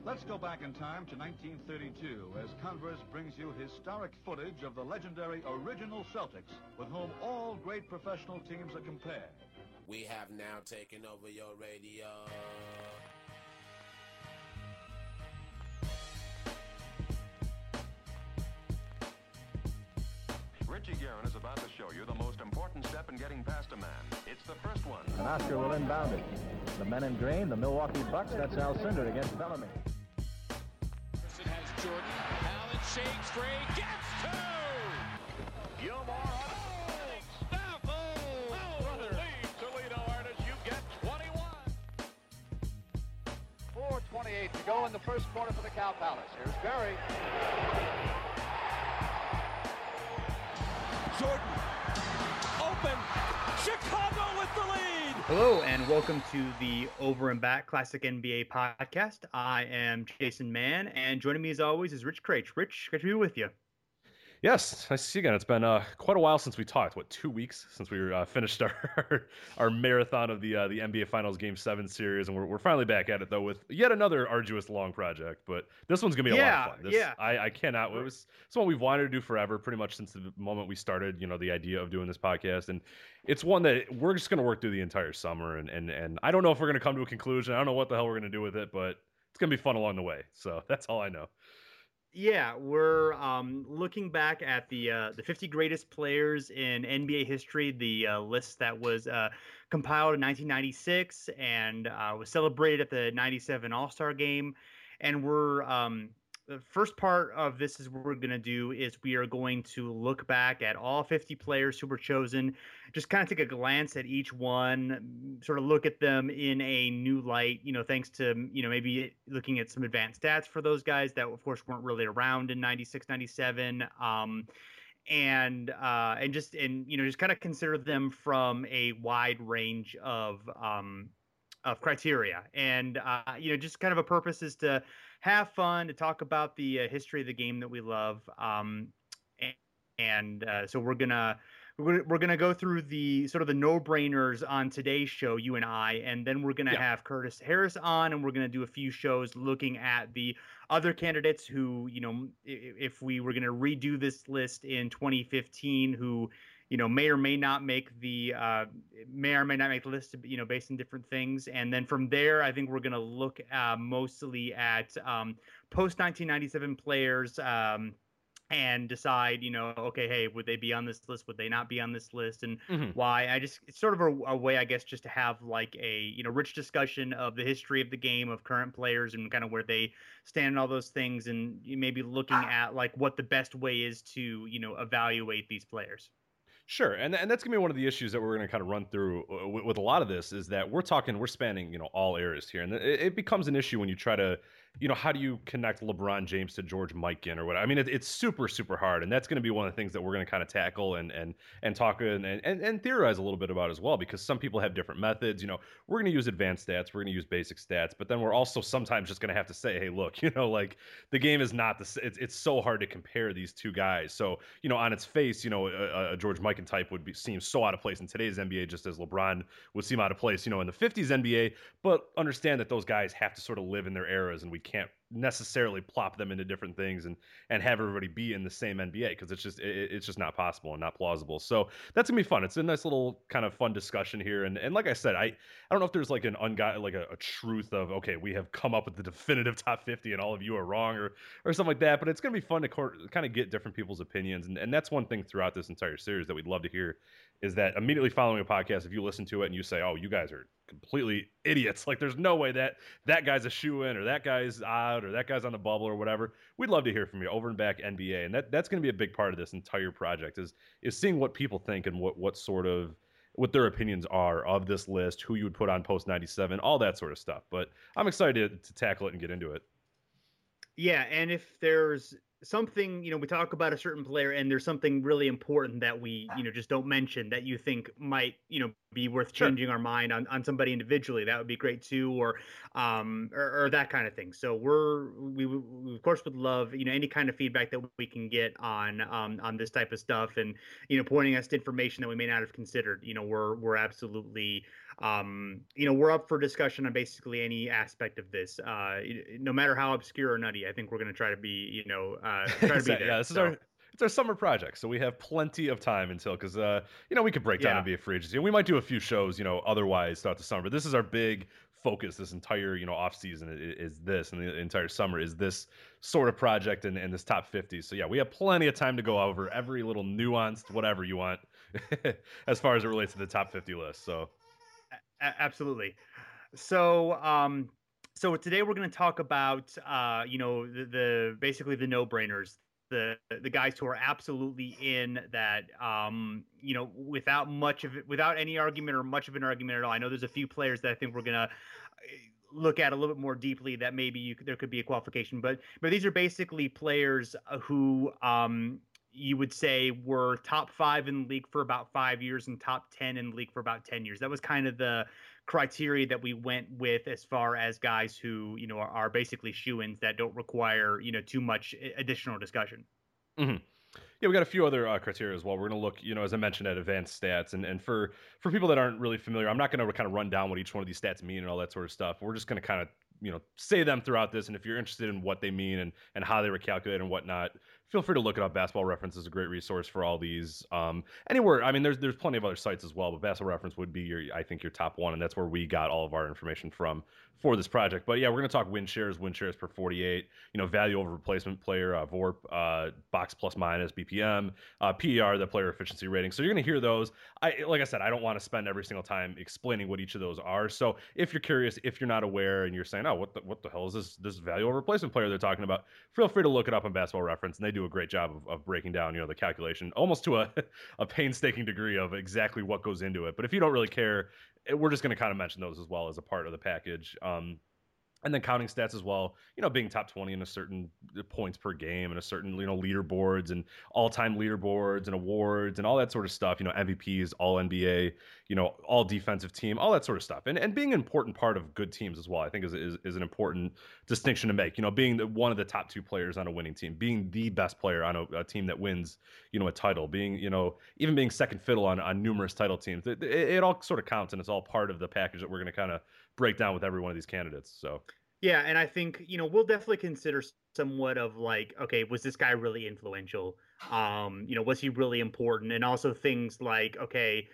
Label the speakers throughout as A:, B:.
A: Let's go back in time to 1932 as Converse brings you historic footage of the legendary original Celtics, with whom all great professional teams are compared.
B: We have now taken over your radio.
C: Richie Guerin is about to show you the most important step in getting past a man. It's the first one.
D: And Oscar will inbound it. The men in green, the Milwaukee Bucks, that's Al Cindric against Bellamy.
E: Anderson has Jordan. Allen shakes free, gets two!
C: Gilmore on brother. Lead Toledo artists, you get 21.
F: 4:28 to go in the first quarter for the Cow Palace. Here's Barry.
E: Jordan, open, Chicago with the lead!
G: Hello, and welcome to the Over and Back Classic NBA podcast. I am Jason Mann, and joining me as always is Rich Craich. Rich, great to be with you.
H: Yes, nice to see you again. It's been quite a while since we talked. 2 weeks since we finished our marathon of the NBA Finals Game 7 series, and we're finally back at it, though, with yet another arduous, long project. But this one's going to be a lot of fun. I cannot. It's one we've wanted to do forever, pretty much since the moment we started, the idea of doing this podcast. And it's one that we're just going to work through the entire summer. And I don't know if we're going to come to a conclusion. I don't know what the hell we're going to do with it, but it's going to be fun along the way. So that's all I know.
G: Yeah, we're looking back at the 50 greatest players in NBA history, the list that was compiled in 1996 and was celebrated at the 97 All-Star Game. And the first part of this is what we're going to do is we are going to look back at all 50 players who were chosen, just kind of take a glance at each one, sort of look at them in a new light, thanks to, maybe looking at some advanced stats for those guys that, of course, weren't really around in 96, 97. And just kind of consider them from a wide range of criteria. And, just kind of a purpose is to have fun, to talk about the history of the game that we love. So we're gonna go through the sort of the no-brainers on today's show, you and I, and then we're gonna have Curtis Harris on, and we're gonna do a few shows looking at the other candidates who, if we were gonna redo this list in 2015, who may or may not make the list, based on different things. And then from there, I think we're going to look mostly at post 1997 players and decide, okay, hey, would they be on this list? Would they not be on this list? And why? It's sort of a way, I guess, just to have like a, rich discussion of the history of the game, of current players and kind of where they stand and all those things. And maybe looking at like what the best way is to, evaluate these players.
H: Sure, and that's going to be one of the issues that we're going to kind of run through with a lot of this, is that we're spanning, all eras here. And it becomes an issue when you try to, how do you connect LeBron James to George Mikan or what? I mean, it's super, super hard. And that's going to be one of the things that we're going to kind of tackle and talk and theorize a little bit about as well, because some people have different methods. We're going to use advanced stats, we're going to use basic stats, but then we're also sometimes just going to have to say, hey, look, like the game is not it's so hard to compare these two guys. So, on its face, a George Mikan type would seem so out of place in today's NBA, just as LeBron would seem out of place, in the 50s NBA. But understand that those guys have to sort of live in their eras, and we can't necessarily plop them into different things and have everybody be in the same NBA, because it's just not possible and not plausible. So that's gonna be fun. It's a nice little kind of fun discussion here. And like I said, I don't know if there's like a truth of, okay, we have come up with the definitive top 50 and all of you are wrong or something like that. But it's gonna be fun to kind of get different people's opinions. And that's one thing throughout this entire series that we'd love to hear, is that immediately following a podcast, if you listen to it and you say, oh, you guys are completely idiots, like there's no way that guy's a shoe-in, or that guy's out, or that guy's on the bubble, or whatever, we'd love to hear from you. Over and Back NBA, and that's going to be a big part of this entire project, is seeing what people think and what their opinions are of this list, who you would put on post 97, all that sort of stuff. But I'm excited to tackle it and get into it.
G: Yeah, and if there's something, we talk about a certain player and there's something really important that we, just don't mention that you think might, be worth changing our mind on somebody individually, that would be great too, or that kind of thing. So we of course would love, any kind of feedback that we can get on this type of stuff, and, pointing us to information that we may not have considered. We're absolutely, we're up for discussion on basically any aspect of this, no matter how obscure or nutty. I think we're going to try to be, try to be there.
H: Yeah, it's our summer project, so we have plenty of time until, because we could break down NBA free agency, and we might do a few shows, otherwise throughout the summer. But this is our big focus. This entire off season is this, and the entire summer is this sort of project and this top 50. So yeah, we have plenty of time to go over every little nuanced whatever you want as far as it relates to the top 50 list. So
G: absolutely. So so today we're going to talk about the basically the no-brainers, the guys who are absolutely in that, without any argument or much of an argument at all. I know there's a few players that I think we're going to look at a little bit more deeply that maybe there could be a qualification, but these are basically players who you would say were top 5 in the league for about 5 years and top 10 in the league for about 10 years. That was kind of the criteria that we went with as far as guys who, are basically shoo-ins that don't require, too much additional discussion.
H: Mm-hmm. Yeah, we got a few other criteria as well. We're going to look, as I mentioned, at advanced stats. And for people that aren't really familiar, I'm not going to kind of run down what each one of these stats mean and all that sort of stuff. We're just going to kind of, say them throughout this. And if you're interested in what they mean and how they were calculated and whatnot, feel free to look it up. Basketball Reference is a great resource for all these. Anywhere, I mean, there's plenty of other sites as well, but Basketball Reference would be your top one, and that's where we got all of our information from for this project. But yeah, we're going to talk win shares per 48, value over replacement player, VORP, box plus minus, BPM, PER, the player efficiency rating. So you're going to hear those. Like I said, I don't want to spend every single time explaining what each of those are. So if you're curious, if you're not aware and you're saying, oh, what the hell is this value over replacement player they're talking about, feel free to look it up on Basketball Reference, and they do a great job of breaking down, the calculation almost to a painstaking degree of exactly what goes into it. But if you don't really care, we're just going to kind of mention those as well as a part of the package. And then counting stats as well, being top 20 in a certain points per game and a certain, leaderboards and all-time leaderboards and awards and all that sort of stuff, MVPs, all NBA, all defensive team, all that sort of stuff. And being an important part of good teams as well, I think is an important distinction to make, being one of the top 2 players on a winning team, being the best player on a team that wins, a title, being, even being second fiddle on numerous title teams. It all sort of counts, and it's all part of the package that we're going to kind of break down with every one of these candidates. So
G: yeah, and I think, we'll definitely consider somewhat of like, okay, was this guy really influential? Was he really important? And also things like, okay,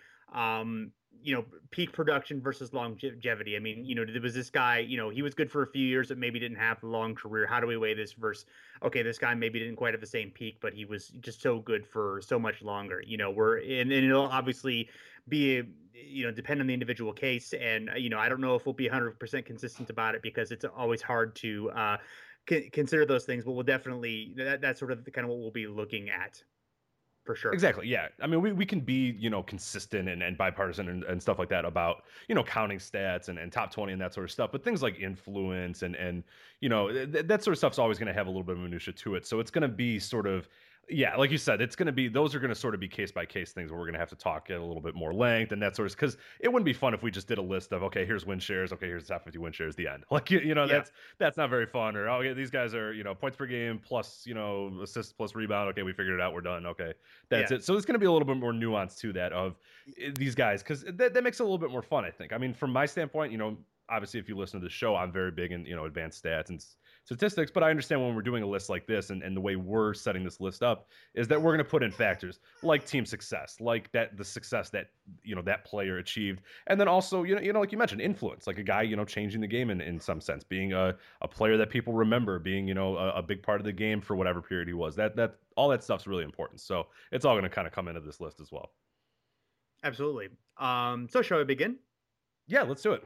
G: peak production versus longevity. I mean, was this guy, he was good for a few years, but maybe didn't have a long career. How do we weigh this versus, okay, this guy maybe didn't quite have the same peak, but he was just so good for so much longer. And it'll obviously be depend on the individual case. And, I don't know if we'll be 100% consistent about it, because it's always hard to consider those things, but we'll definitely, that's sort of kind of what we'll be looking at. For sure.
H: Exactly. Yeah. I mean, we can be, consistent and bipartisan and stuff like that about, counting stats and top 20 and that sort of stuff. But things like influence and that sort of stuff's always going to have a little bit of minutia to it. So it's going to be sort of, yeah, like you said, it's going to be, those are going to sort of be case by case things where we're going to have to talk at a little bit more length and that sort of, because it wouldn't be fun if we just did a list of, okay, here's win shares, okay, here's the top 50 win shares, the end. Like, that's not very fun. Or, okay, these guys are, points per game plus, assists plus rebound. Okay, we figured it out. We're done. Okay, that's it. So it's going to be a little bit more nuance to that of these guys, because that makes it a little bit more fun, I think. I mean, from my standpoint, obviously, if you listen to the show, I'm very big in, advanced stats and statistics, but I understand when we're doing a list like this and the way we're setting this list up is that we're going to put in factors like team success, like the success that, that player achieved. And then also, like you mentioned, influence, like a guy, changing the game in some sense, being a player that people remember, being, a big part of the game for whatever period he was. That all that stuff's really important. So it's all going to kind of come into this list as well.
G: Absolutely. So shall we begin?
H: Yeah, let's do it.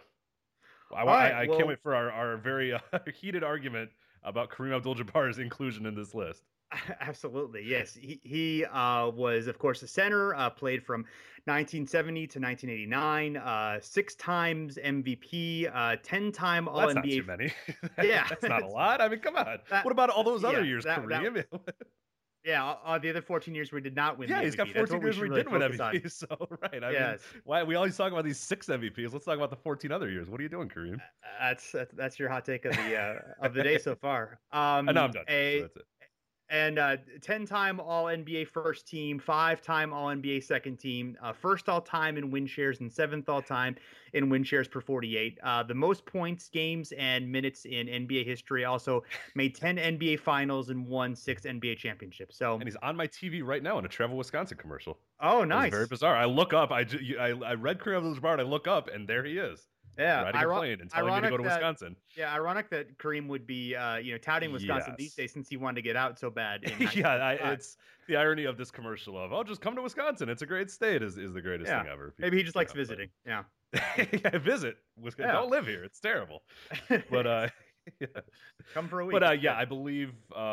H: I can't wait for our very heated argument about Kareem Abdul-Jabbar's inclusion in this list.
G: Absolutely, yes. He was, of course, a center. Played from 1970 to 1989. 6 times MVP. 10-time All
H: That's
G: NBA.
H: not too many.
G: Yeah,
H: That's not a lot. I mean, come on. What about all those other years, Kareem?
G: Yeah, the other 14 years we did not win.
H: Yeah,
G: the
H: he's got
G: MVP.
H: 14 years where he didn't win MVP. So, right. I mean,
G: Yes.
H: why we always talk about these 6 MVPs? Let's talk about the 14 other years. What are you doing, Kareem?
G: That's your hot take of the day so far.
H: No, I'm done. So that's it.
G: And 10-time All-NBA first team, 5-time All-NBA second team, first all-time in win shares, and 7th all-time in win shares per 48. The most points, games, and minutes in NBA history. Also made 10 NBA finals and won 6 NBA championships. So,
H: and he's on my TV right now in a Travel Wisconsin commercial.
G: Oh, nice!
H: It's very bizarre. I look up. I read Kareem Abdul-Jabbar. I look up, and there he is.
G: Yeah,
H: riding a plane and telling me to go to Wisconsin.
G: Yeah, ironic that Kareem would be, touting Wisconsin these days since he wanted to get out so bad.
H: It's the irony of this commercial of, oh, just come to Wisconsin. It's a great state is the greatest thing ever.
G: Maybe he just likes visiting. Yeah.
H: Visit. Don't live here. It's terrible. But
G: come for a week.
H: But I believe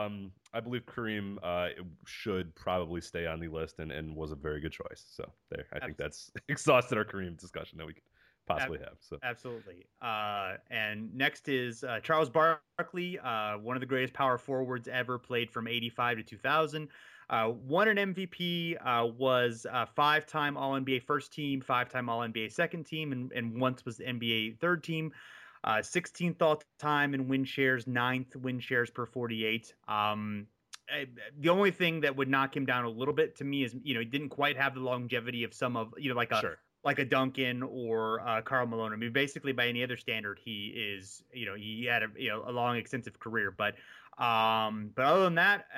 H: Kareem should probably stay on the list and was a very good choice. So there, I think that's exhausted our Kareem discussion that we could possibly have. So
G: absolutely. And next is Charles Barkley, one of the greatest power forwards ever, played from 85 to 2000. Won an MVP, was 5-time All-NBA first team, 5-time All-NBA second team, and once was the NBA third team. 16th all-time in win shares, 9th win shares per 48. The only thing that would knock him down a little bit to me is, he didn't quite have the longevity of some of, like a Duncan or Karl Malone. I mean, basically by any other standard, he is, he had a long, extensive career. But other than that,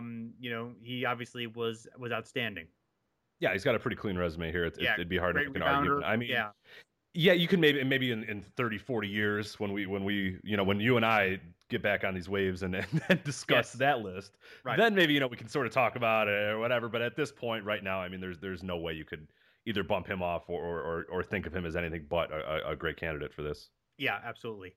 G: he obvioly was outstanding.
H: Yeah, he's got a pretty clean resume here. It'd be hard to make an argument. I mean,
G: yeah,
H: you can maybe in 30, 40 years when you and I get back on these waves and discuss that list, then maybe we can sort of talk about it or whatever. But at this point, right now, I mean, there's no way you could either bump him off or think of him as anything but a great candidate for this.
G: Yeah, absolutely.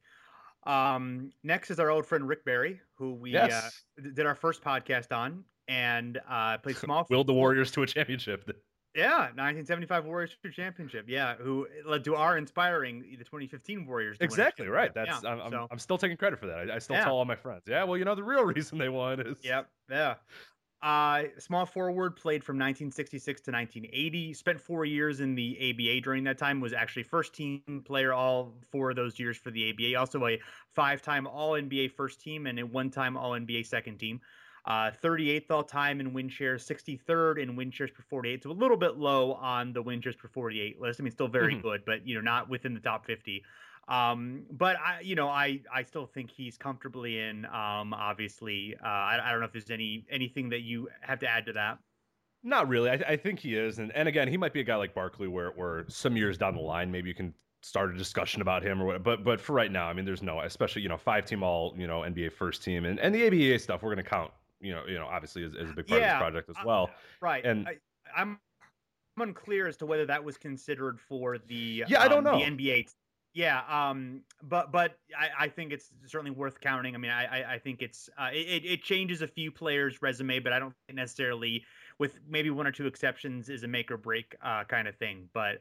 G: Next is our old friend Rick Barry, who we did our first podcast on, and played small.
H: Willed the Warriors to a championship.
G: Yeah, 1975 Warriors championship. Yeah, who led to our inspiring the 2015 Warriors.
H: Exactly right. That's I'm still taking credit for that. I still tell all my friends. Yeah, well, the real reason they won is.
G: Yep. Yeah. Small forward, played from 1966 to 1980. Spent 4 years in the ABA during that time. Was actually first team player all 4 of those years for the ABA. Also a 5-time All NBA first team and a 1-time All NBA second team. 38th all time in win shares, 63rd in win shares per 48. So a little bit low on the win shares per 48 list. I mean, still very good, but not within the top 50. But I still think he's comfortably in. Obviously, I don't know if there's anything that you have to add to that.
H: Not really. I think he is, and again, he might be a guy like Barkley, where some years down the line, maybe you can start a discussion about him or whatever. But for right now, I mean, there's no, especially 5-team All NBA first team and the ABA stuff. We're going to count. Obviously as a big part of this project as well.
G: Right. And I'm unclear as to whether that was considered for the
H: I don't know.
G: The NBA. Yeah. But I think it's certainly worth counting. I mean, I think it changes a few players' resume, but I don't think necessarily, with maybe 1 or 2 exceptions, is a make or break kind of thing. But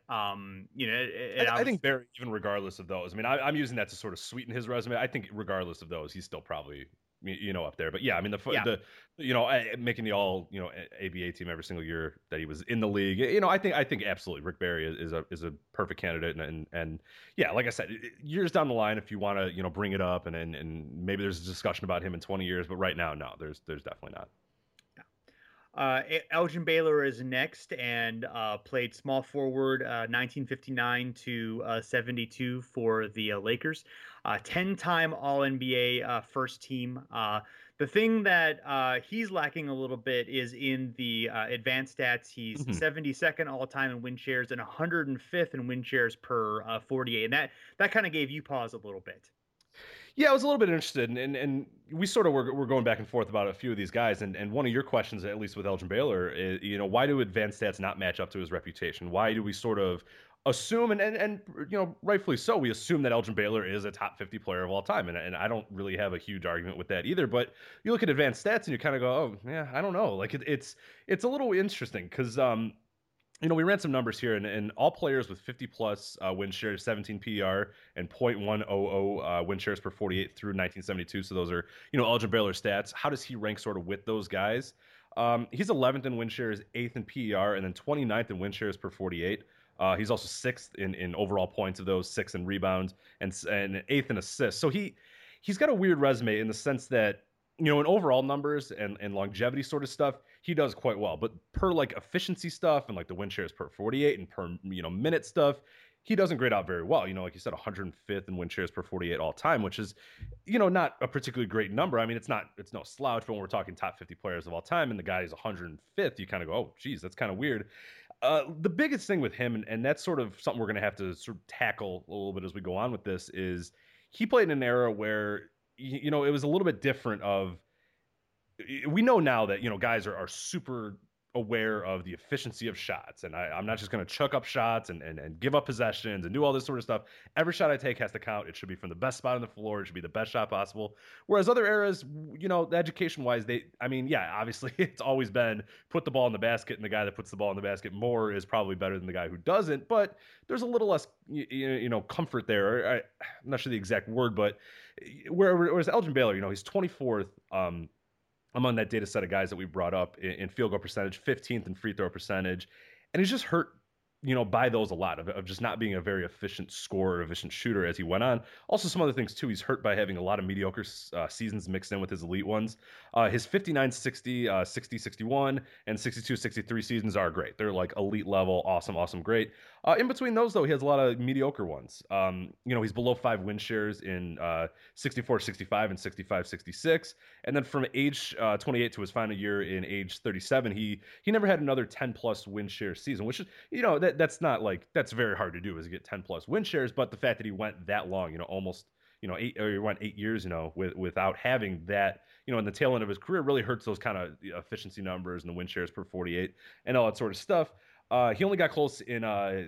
G: I think
H: Barry, even regardless of those, I mean, I'm using that to sort of sweeten his resume. I think regardless of those, he's still probably up there. But yeah, I mean the making the All ABA team every single year that he was in the league. I think absolutely Rick Barry is a perfect candidate. And yeah, like I said, years down the line, if you want to bring it up and maybe there's a discussion about him in 20 years, but right now, no, there's definitely not.
G: Elgin Baylor is next, and played small forward 1959 to 72 for the Lakers. 10-time All-NBA first team. The thing that he's lacking a little bit is in the advanced stats. He's 72nd all-time in win shares and 105th in win shares per 48. And that kind of gave you pause a little bit.
H: Yeah, I was a little bit interested, and we sort of were going back and forth about a few of these guys, and one of your questions, at least with Elgin Baylor, is, why do advanced stats not match up to his reputation? Why do we sort of assume, and rightfully so, we assume that Elgin Baylor is a top 50 player of all time, and I don't really have a huge argument with that either. But you look at advanced stats and you kind of go, oh yeah, I don't know. Like it's a little interesting because we ran some numbers here, and all players with 50 plus win shares, 17 PER, and .100 win shares per 48 through 1972. So those are Elgin Baylor stats. How does he rank sort of with those guys? He's 11th in win shares, 8th in PER, and then 29th in win shares per 48. He's also 6th in overall points of those, 6th in rebounds, and 8th in assists. So he's got a weird resume in the sense that, in overall numbers and longevity sort of stuff, he does quite well. But per like efficiency stuff and like the win shares per 48 and per minute stuff, he doesn't grade out very well. Like you said, 105th in win shares per 48 all time, which is, not a particularly great number. I mean, it's no slouch, but when we're talking top 50 players of all time and the guy is 105th, you kind of go, oh, geez, that's kind of weird. The biggest thing with him, and that's sort of something we're going to have to sort of tackle a little bit as we go on with this, is he played in an era where, it was a little bit different we know now that, guys are super aware of the efficiency of shots. And I'm not just going to chuck up shots and give up possessions and do all this sort of stuff. Every shot I take has to count. It should be from the best spot on the floor. It should be the best shot possible. Whereas other eras, education-wise, obviously it's always been put the ball in the basket, and the guy that puts the ball in the basket more is probably better than the guy who doesn't. But there's a little less, comfort there. I'm not sure the exact word, but whereas Elgin Baylor, he's 24th among that data set of guys that we brought up in field goal percentage, 15th in free throw percentage. And he's just hurt, by those a lot of just not being a very efficient scorer, efficient shooter as he went on. Also some other things too. He's hurt by having a lot of mediocre seasons mixed in with his elite ones. His 59-60, 60-61, and 62-63 seasons are great. They're like elite level, awesome, great. In between those though, he has a lot of mediocre ones. He's below 5 win shares in 64-65 and 65-66. And then from age 28 to his final year in age 37, he never had another 10 plus win share season, which is, that's not like, that's very hard to do, is to get 10 plus win shares. But the fact that he went that long, almost, he went 8 years, without having that, in the tail end of his career, really hurts those kind of efficiency numbers and the win shares per 48 and all that sort of stuff. He only got close in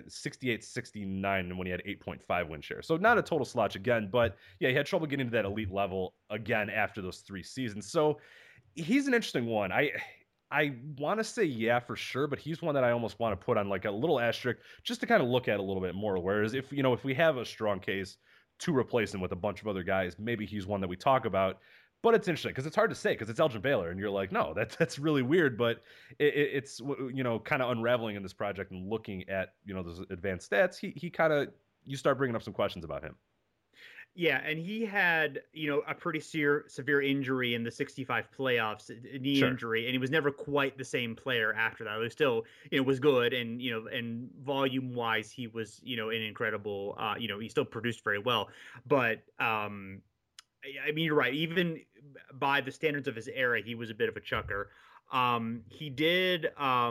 H: 68-69 when he had 8.5 win shares. So not a total slouch again, but yeah, he had trouble getting to that elite level again after those 3 seasons. So he's an interesting one. I want to say yeah for sure, but he's one that I almost want to put on like a little asterisk just to kind of look at a little bit more. Whereas if we have a strong case to replace him with a bunch of other guys, maybe he's one that we talk about. But it's interesting because it's hard to say because it's Elgin Baylor, and you're like, no, that's really weird. But it's kind of unraveling in this project and looking at those advanced stats. He kind of, you start bringing up some questions about him.
G: Yeah, and he had a pretty severe injury in the 65 playoffs, a knee injury, and he was never quite the same player after that. It was still was good, and and volume wise he was an incredible. He still produced very well, but I mean, you're right. Even by the standards of his era, he was a bit of a chucker. He did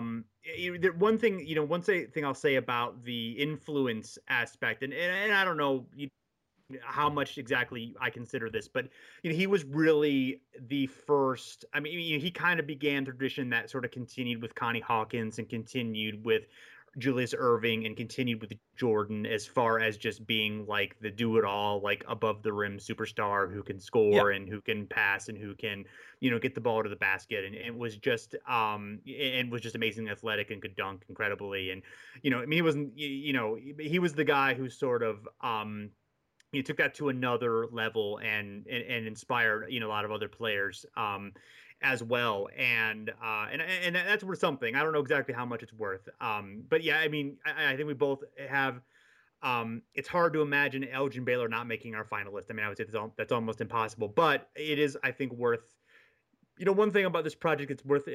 G: one thing I'll say about the influence aspect, and I don't know how much exactly I consider this, but he was really the first. I mean, he kind of began the tradition that sort of continued with Connie Hawkins and continued with Julius Erving and continued with Jordan as far as just being like the do-it-all, like above the rim superstar who can score and who can pass and who can, get the ball to the basket and was just amazingly athletic and could dunk incredibly. And, I mean, he was the guy who sort of, he took that to another level and inspired, a lot of other players, as well. And that's worth something. I don't know exactly how much it's worth. But yeah, I mean, I think we both have, it's hard to imagine Elgin Baylor not making our finalist. I mean, I would say that's almost impossible, but it is, I think, worth, one thing about this project, it's worth,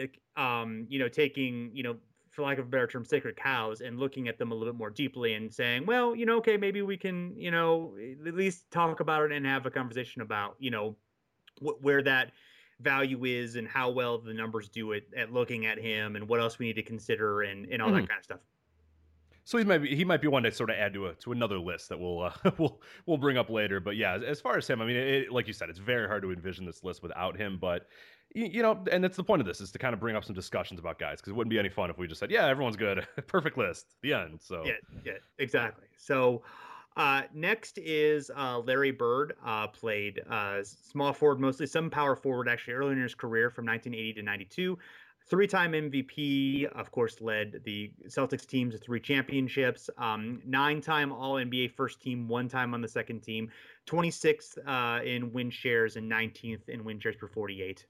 G: taking, for lack of a better term, sacred cows and looking at them a little bit more deeply and saying, well, okay, maybe we can, at least talk about it and have a conversation about, where that value is and how well the numbers do it at looking at him and what else we need to consider and all that kind of stuff.
H: So he might be one to sort of add to another list that we'll bring up later. But yeah, as far as him, I mean, like you said, it's very hard to envision this list without him. But and that's the point of this, is to kind of bring up some discussions about guys, because it wouldn't be any fun if we just said, yeah, everyone's good, perfect list, the end. So
G: yeah, exactly. So next is Larry Bird. Played small forward mostly, some power forward actually early in his career from 1980 to 92. Three-time MVP, of course, led the Celtics team to 3 championships. 9-time All-NBA first team, 1 time on the second team. 26th in win shares and 19th in win shares per 48.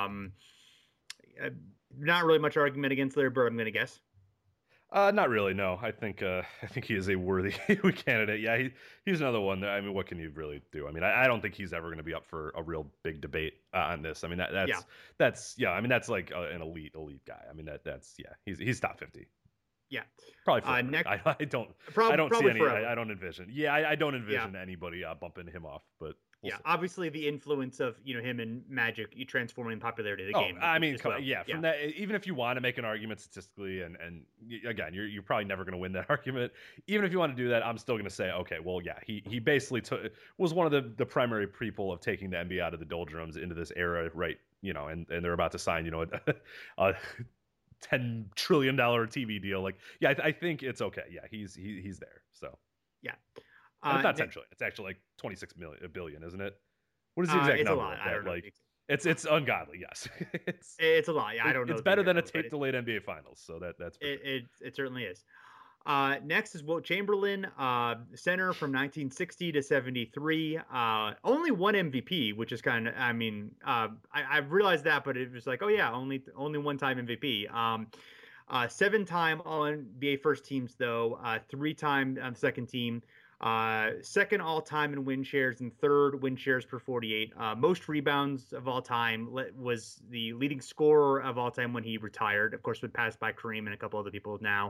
G: Not really much argument against Larry Bird, I'm going to guess.
H: Not really, no. I think he is a worthy candidate. Yeah, he's another one. I mean, what can you really do? I mean, I don't think he's ever going to be up for a real big debate on this. I mean, that's I mean, that's like an elite guy. I mean, he's top 50.
G: Yeah,
H: probably forever.
G: Next,
H: I don't see any. I don't envision. Yeah, I don't envision anybody bumping him off. But we'll see.
G: Obviously the influence of him and Magic, transforming the popularity of the game.
H: I mean, from that, even if you want to make an argument statistically, and again, you're probably never going to win that argument. Even if you want to do that, I'm still going to say, okay, well, yeah, he basically was one of the primary people of taking the NBA out of the doldrums into this era, right? And they're about to sign, a $10 trillion TV deal. Like, yeah, I think it's okay. Yeah, he's there. So
G: yeah,
H: it's not 10 trillion. It's actually like 26 billion, isn't it? What is the exact number?
G: A lot. I don't know.
H: It's ungodly. Yes,
G: it's a lot. Yeah, I don't know.
H: It's better than a tape delayed NBA Finals. So that's
G: it certainly is. Next is Wilt Chamberlain, center from 1960 to 73. Only 1 MVP, which is kind of, I mean, I realized that, but it was like, oh yeah, only 1-time MVP. 7-time All-NBA first teams though, 3-time on the second team. Second all-time in win shares and 3rd win shares per 48. Most rebounds of all time, was the leading scorer of all time when he retired. Of course, would pass by Kareem and a couple other people now.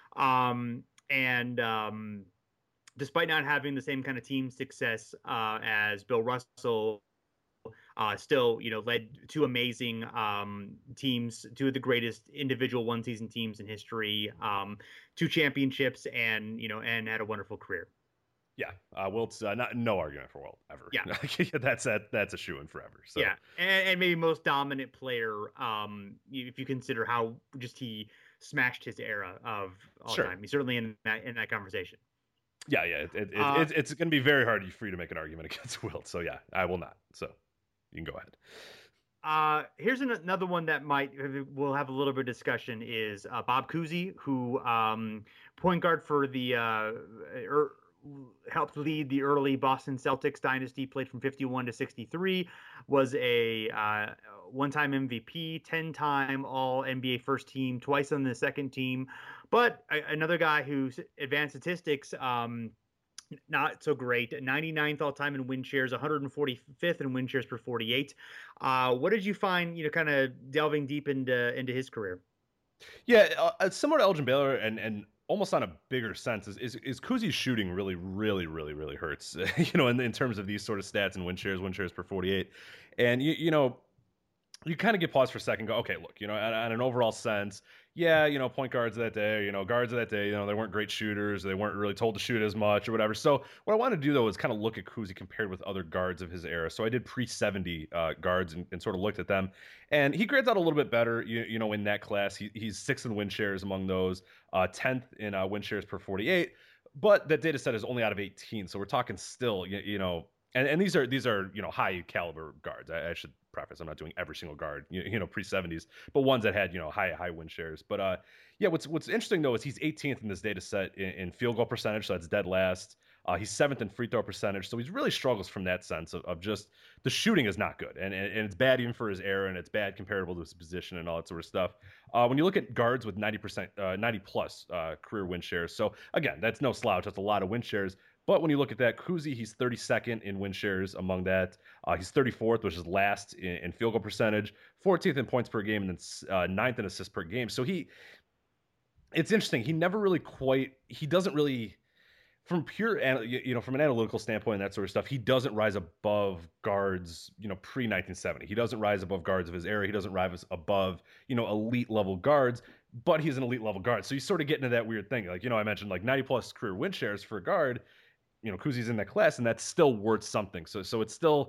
G: Despite not having the same kind of team success as Bill Russell, still, led 2 amazing teams, 2 of the greatest individual one-season teams in history, 2 championships, and had a wonderful career.
H: Yeah, Wilt's no argument for Wilt ever.
G: Yeah,
H: that's a shoo-in forever. So.
G: Yeah, and maybe most dominant player, if you consider how just he smashed his era of all time. He's certainly in that conversation.
H: Yeah, it's going to be very hard for you to make an argument against Wilt. So yeah, I will not. So you can go ahead.
G: Here's another one that we'll have a little bit of discussion is Bob Cousy, who point guard for the helped lead the early Boston Celtics dynasty, played from 51 to 63, was a 1-time MVP, 10-time All-NBA first team, twice on the second team, but another guy whose advanced statistics, not so great. 99th all-time in win shares, 145th in win shares per 48. What did you find, kind of delving deep into his career?
H: Yeah, similar to Elgin Baylor and almost on a bigger sense is Cousy's shooting really hurts, in terms of these sort of stats and win shares per 48. And you kind of get pause for a second, go, okay, look, on an overall sense, yeah, point guards that day, guards of that day, they weren't great shooters. They weren't really told to shoot as much or whatever. So what I wanted to do, though, is kind of look at Cousy compared with other guards of his era. So I did pre-70 guards and sort of looked at them. And he grades out a little bit better, in that class. He's 6th in win shares among those, 10th in win shares per 48. But that data set is only out of 18. So we're talking still, and these are high caliber guards. I should preface, I'm not doing every single guard, pre-70s, but ones that had high win shares. But what's interesting though is he's 18th in this data set in field goal percentage, so that's dead last. He's 7th in free throw percentage, so he really struggles from that sense of just the shooting is not good, and it's bad even for his era, and it's bad comparable to his position and all that sort of stuff. When you look at guards with 90 plus career win shares, so again, that's no slouch, that's a lot of win shares. But when you look at that, Cousy, he's 32nd in win shares among that. He's 34th, which is last in field goal percentage, 14th in points per game, and then 9th in assists per game. So it's interesting. He never really he doesn't really, from pure, from an analytical standpoint and that sort of stuff, he doesn't rise above guards, pre-1970. He doesn't rise above guards of his era. He doesn't rise above, elite level guards. But he's an elite level guard. So you sort of get into that weird thing. Like, I mentioned like 90 plus career win shares for a guard. Cousy's in that class, and that's still worth something. So it's still,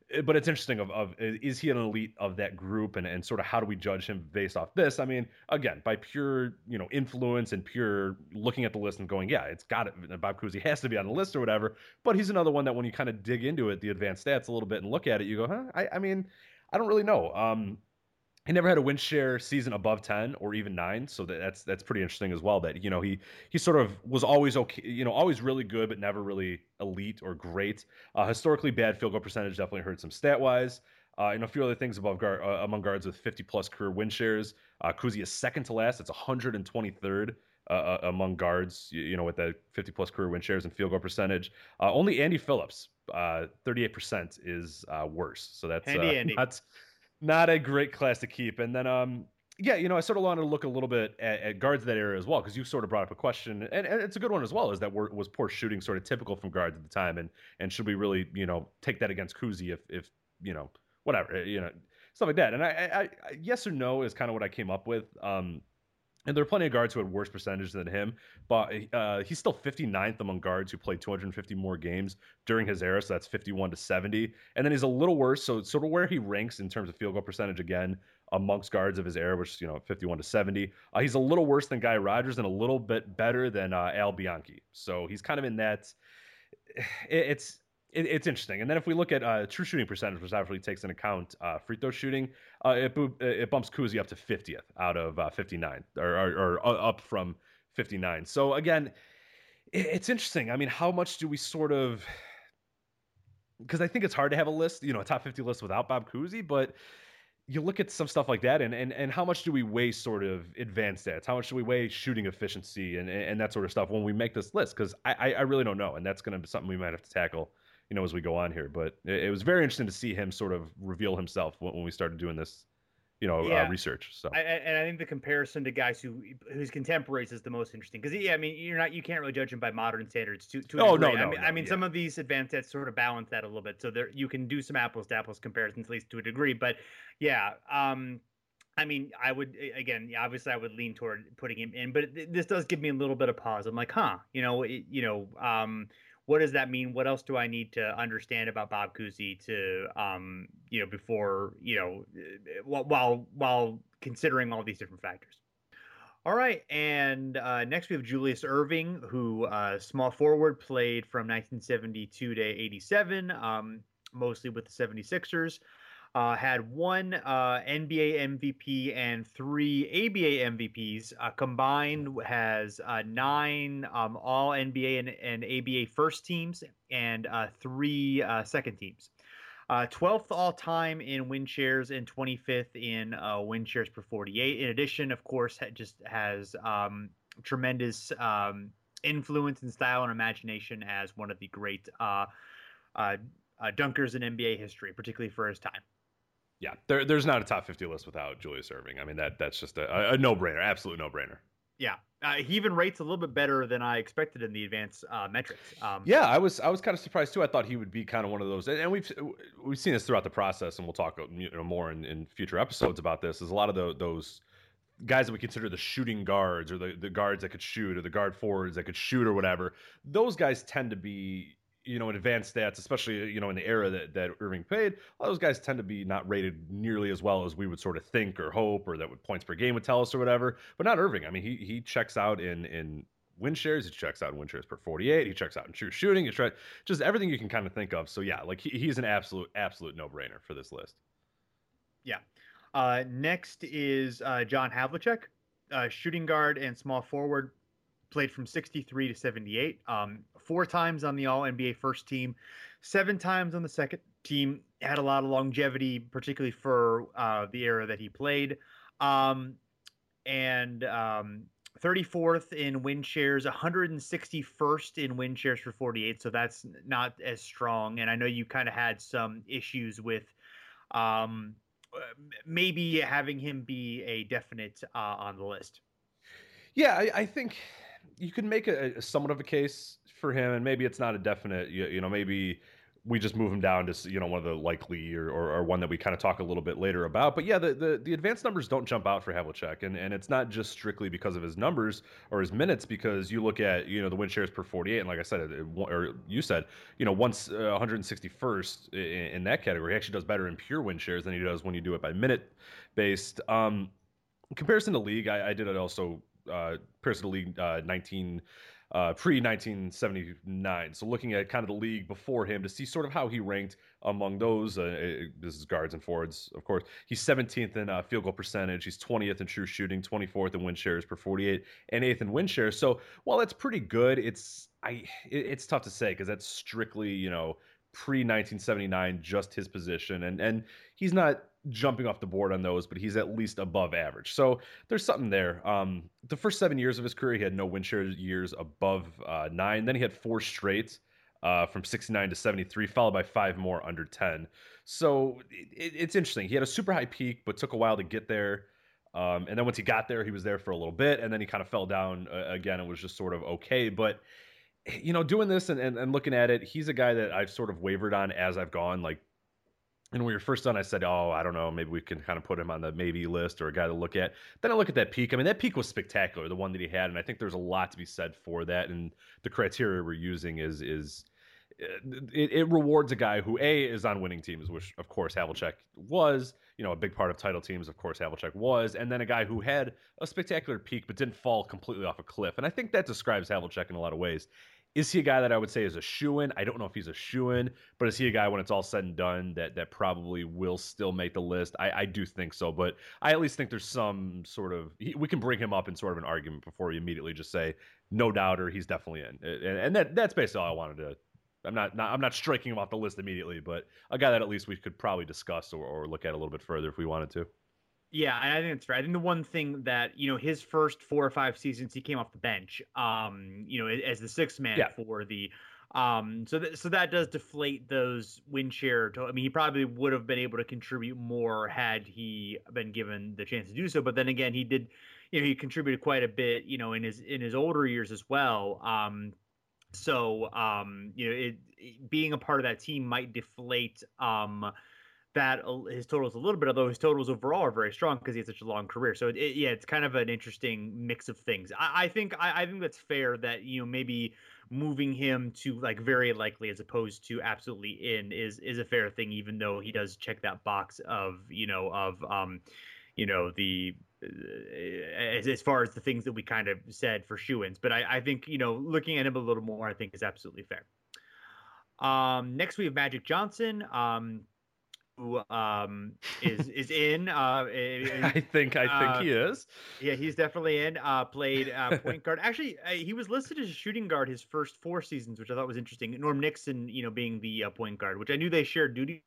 H: but it's interesting is he an elite of that group, and sort of how do we judge him based off this? I mean, again, by pure influence and pure looking at the list and going, yeah, it's got it. Bob Cousy has to be on the list or whatever. But he's another one that when you kind of dig into it, the advanced stats a little bit and look at it, you go, huh? I mean, I don't really know. He never had a win share season above 10 or even 9, so that's pretty interesting as well. That he sort of was always okay, always really good, but never really elite or great. Historically bad field goal percentage definitely hurt some stat wise. And a few other things among guards with 50 plus career win shares. Cousy is second to last. It's 123rd among guards, with that 50 plus career win shares and field goal percentage. Only Andy Phillips, 38% is worse. So that's
G: Andy.
H: Not a great class to keep. And then, I sort of wanted to look a little bit at guards of that era as well, because you sort of brought up a question, and it's a good one as well, is that was poor shooting sort of typical from guards at the time, and should we really, take that against Cousy if whatever, stuff like that. And I yes or no is kind of what I came up with. And there are plenty of guards who had worse percentage than him, but he's still 59th among guards who played 250 more games during his era, so that's 51 to 70. And then he's a little worse, so sort of where he ranks in terms of field goal percentage again amongst guards of his era, which is 51 to 70. He's a little worse than Guy Rodgers and a little bit better than Al Bianchi. So he's kind of in that. It's interesting. And then if we look at true shooting percentage, which obviously takes into account free throw shooting, it bumps Cousy up to 50th out of 59, or up from 59. So again, it's interesting. I mean, how much do we sort of, because I think it's hard to have a list, a top 50 list without Bob Cousy, but you look at some stuff like that, and how much do we weigh sort of advanced stats? How much do we weigh shooting efficiency and that sort of stuff when we make this list? Because I really don't know, and that's going to be something we might have to tackle as we go on here. But it was very interesting to see him sort of reveal himself when we started doing this, research. So,
G: and I think the comparison to guys whose contemporaries is the most interesting, because you can't really judge him by modern standards. Some of these advanced stats sort of balance that a little bit, so there you can do some apples to apples comparisons at least to a degree. But yeah, I mean, I would, again, obviously I would lean toward putting him in, but this does give me a little bit of pause. I'm like, what does that mean? What else do I need to understand about Bob Cousy to, before, while considering all these different factors? All right. And next we have Julius Erving, who small forward, played from 1972 to 87, mostly with the 76ers. Had one NBA MVP and 3 ABA MVPs. Combined has 9 all NBA and ABA first teams and 3 second teams. 12th all time in win shares and 25th in win shares per 48. In addition, of course, just has tremendous influence and style and imagination as one of the great dunkers in NBA history, particularly for his time.
H: Yeah, there's not a top 50 list without Julius Erving. I mean, that's just a no-brainer, absolute no-brainer.
G: Yeah, he even rates a little bit better than I expected in the advanced metrics.
H: I was kind of surprised too. I thought he would be kind of one of those, and we've seen this throughout the process, and we'll talk more in future episodes about this. Is a lot of those guys that we consider the shooting guards, or the guards that could shoot, or the guard forwards that could shoot, or whatever. Those guys tend to be, in advanced stats, especially, in the era that Erving played, all those guys tend to be not rated nearly as well as we would sort of think or hope, or that would points per game would tell us or whatever. But not Erving. I mean, he checks out in win shares. He checks out in win shares per 48. He checks out in true shooting. Just everything you can kind of think of. So yeah, like he's an absolute no-brainer for this list.
G: Yeah. Next is John Havlicek, shooting guard and small forward. Played from 63 to 78, 4 times on the All-NBA first team, 7 times on the second team. Had a lot of longevity, particularly for the era that he played. And 34th in win shares, 161st in win shares for 48. So that's not as strong. And I know you kind of had some issues with maybe having him be a definite on the list.
H: Yeah, I think you can make a somewhat of a case for him, and maybe it's not a definite, maybe we just move him down to one of the likely or one that we kind of talk a little bit later about. But yeah, the advanced numbers don't jump out for Havlicek, and it's not just strictly because of his numbers or his minutes, because you look at the win shares per 48, and like I said, or you said, once 161st in that category, he actually does better in pure win shares than he does when you do it by minute based. Comparison to league, I did it also. Comparison to league pre-1979. So looking at kind of the league before him to see sort of how he ranked among those. This is guards and forwards, of course. He's 17th in field goal percentage. He's 20th in true shooting, 24th in win shares per 48, and 8th in win shares. So while that's pretty good, it's tough to say because that's strictly, pre-1979, just his position. And he's not jumping off the board on those, but he's at least above average. So there's something there. The first 7 years of his career, he had no win share years above 9. Then he had 4 straight from 69 to 73, followed by 5 more under 10. So it's interesting. He had a super high peak, but took a while to get there. And then once he got there, he was there for a little bit, and then he kind of fell down again and was just sort of okay. But doing this and looking at it, he's a guy that I've sort of wavered on as I've gone. Like, and when we were first done, I said, I don't know, maybe we can kind of put him on the maybe list or a guy to look at. Then I look at that peak. I mean, that peak was spectacular, the one that he had, and I think there's a lot to be said for that. And the criteria we're using is it rewards a guy who is on winning teams, which of course Havlicek was. A big part of title teams, of course Havlicek was, and then a guy who had a spectacular peak but didn't fall completely off a cliff. And I think that describes Havlicek in a lot of ways. Is he a guy that I would say is a shoo-in? I don't know if he's a shoo-in, but is he a guy when it's all said and done that probably will still make the list? I do think so, but I at least think there's some sort of we can bring him up in sort of an argument before we immediately just say no doubter, he's definitely in, and that's basically all I wanted to. I'm not striking him off the list immediately, but a guy that at least we could probably discuss or look at a little bit further if we wanted to.
G: Yeah, and I think that's fair. I think the one thing that, his first 4 or 5 seasons, he came off the bench, as the sixth man for the, so that does deflate those win share. I mean, he probably would have been able to contribute more had he been given the chance to do so. But then again, he did, he contributed quite a bit, in his older years as well. Being a part of that team might deflate, that his totals a little bit, although his totals overall are very strong because he had such a long career. So it's kind of an interesting mix of things. I think that's fair that maybe moving him to like very likely as opposed to absolutely in is a fair thing, even though he does check that box of as far as the things that we kind of said for shoo-ins. But I think looking at him a little more, I think is absolutely fair. Next we have Magic Johnson. Who is in?
H: I think he is.
G: Yeah, he's definitely in. Played point guard. Actually, he was listed as a shooting guard his first 4 seasons, which I thought was interesting. Norm Nixon, being the point guard, which I knew they shared duty.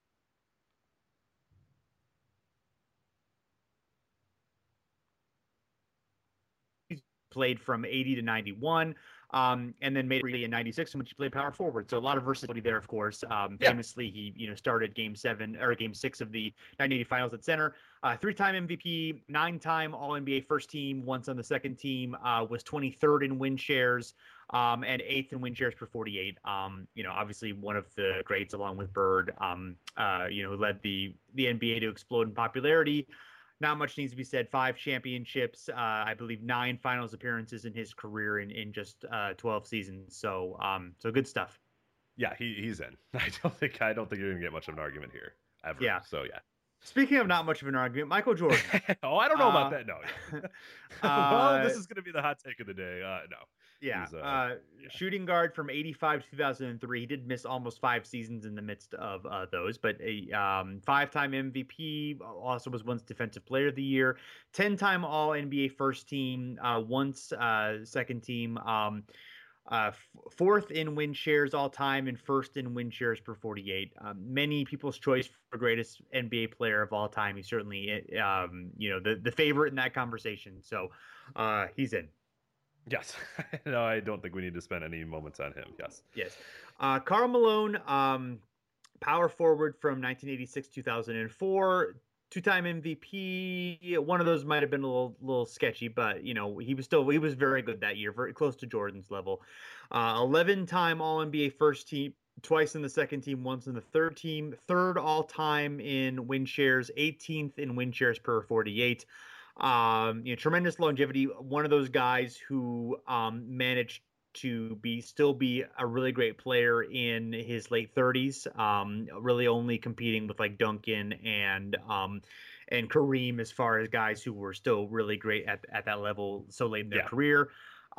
G: Played from 80 to 91. And then made it in 96 in which he played power forward. So a lot of versatility there, of course. Famously, he started Game 6 of the 1980 Finals at center. 3-time MVP, 9-time All-NBA first team, once on the second team, was 23rd in win shares, and 8th in win shares per 48. Obviously one of the greats along with Bird, who led the NBA to explode in popularity. Not much needs to be said. 5 championships, I believe 9 finals appearances in his career in just 12 seasons. So good stuff.
H: Yeah, he's in. I don't think you're gonna get much of an argument here ever. Yeah. So yeah.
G: Speaking of not much of an argument, Michael Jordan.
H: I don't know about that. No. Well, this is gonna be the hot take of the day. No.
G: Yeah. Shooting guard from 85 to 2003. He did miss almost 5 seasons in the midst of those, but a 5-time MVP, also was once Defensive Player of the Year, 10-time All NBA first team, once second team, 4th in win shares all time and 1st in win shares per 48. Many people's choice for greatest NBA player of all time. He's certainly, the favorite in that conversation. So he's in.
H: Yes. No, I don't think we need to spend any moments on him. Yes.
G: Karl Malone, power forward from 1986-2004, 2-time MVP. One of those might have been a little sketchy, but he was very good that year, very close to Jordan's level. 11-time All-NBA first team, twice in the second team, once in the third team, third all time in win shares, 18th in win shares per 48. Tremendous longevity. One of those guys who managed to still be a really great player in his late 30s. Really only competing with like Duncan and Kareem as far as guys who were still really great at that level so late in their career.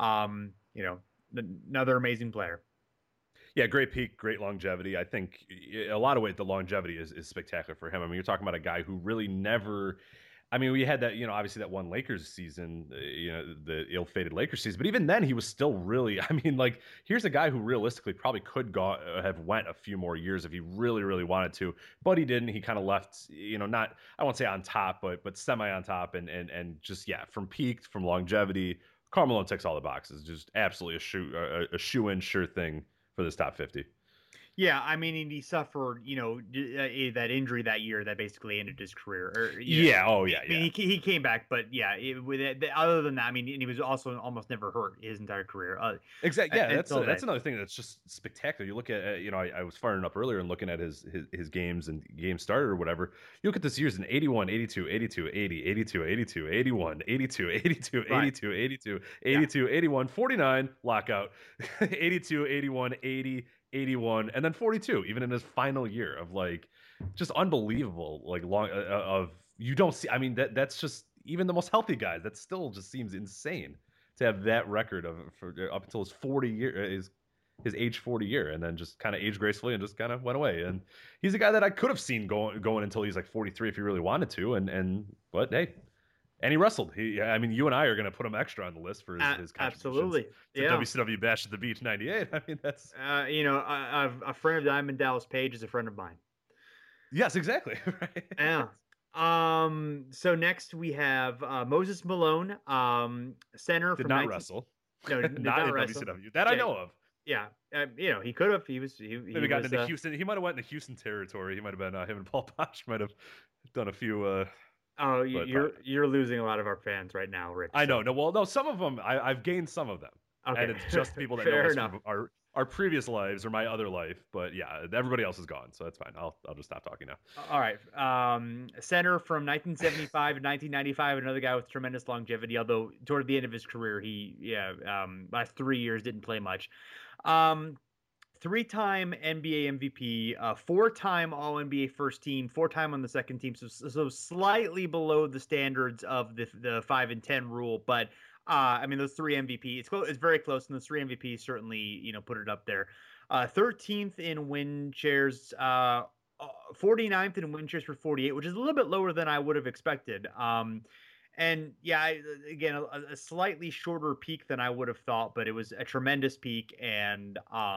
G: Another amazing player.
H: Yeah, great peak, great longevity. I think a lot of ways the longevity is spectacular for him. I mean, you're talking about a guy who really never. I mean, we had that, obviously that one Lakers season, the ill-fated Lakers season. But even then, he was still really. I mean, like, here's a guy who realistically probably could have went a few more years if he really, really wanted to. But he didn't. He kind of left, not, I won't say on top, but semi on top, and just from peak, from longevity. Karl Malone ticks all the boxes. Just absolutely a shoe-in, sure thing for this top 50.
G: Yeah, I mean, he suffered, that injury that year that basically ended his career. I mean, he came back, but other than that, I mean, and he was also almost never hurt his entire career.
H: Exactly. Yeah, that's another thing that's just spectacular. You look at, I was firing up earlier and looking at his games and game started or whatever. You look at this year's in 81, 82, 82, 80, 82, 82, 81, 82, 82, 82, 82, 82, 81, 49, lockout, 82, 81, 80, 81, and then 42, even in his final year of like just unbelievable, like long you don't see. I mean, that's just even the most healthy guys. That still just seems insane to have that record for up until his 40 year, his age 40 year, and then just kind of age gracefully and just kind of went away. And he's a guy that I could have seen going until he's like 43 if he really wanted to. But hey. And he wrestled. I mean, you and I are going to put him extra on the list for his contributions.
G: Absolutely.
H: To WCW Bash at the Beach '98. I mean, that's
G: a friend of Diamond Dallas Page is a friend of mine.
H: Yes, exactly. Right.
G: Yeah. So next we have Moses Malone, center.
H: Did not wrestle.
G: No, did
H: not in
G: wrestle.
H: WCW. That I know of.
G: Yeah, he could have. He
H: maybe got into Houston. He might have went into Houston territory. He might have been him and Paul Bosch might have done a few.
G: Oh, you're losing a lot of our fans right now, Rich.
H: I know. No, some of them I've gained some of them, and it's just people that know us from our previous lives or my other life. But yeah, everybody else is gone, so that's fine. I'll just stop talking now.
G: All right. Center from 1975 to 1995, another guy with tremendous longevity. Although toward the end of his career, last 3 years didn't play much. 3-time NBA MVP, 4-time All-NBA first team, 4-time on the second team, so slightly below the standards of the 5 and 10 rule. But I mean, those 3 MVP, it's very close, and those 3 MVP certainly put it up there. 13th in win shares, 49th in win shares for 48, which is a little bit lower than I would have expected. And yeah, again, a slightly shorter peak than I would have thought, but it was a tremendous peak, and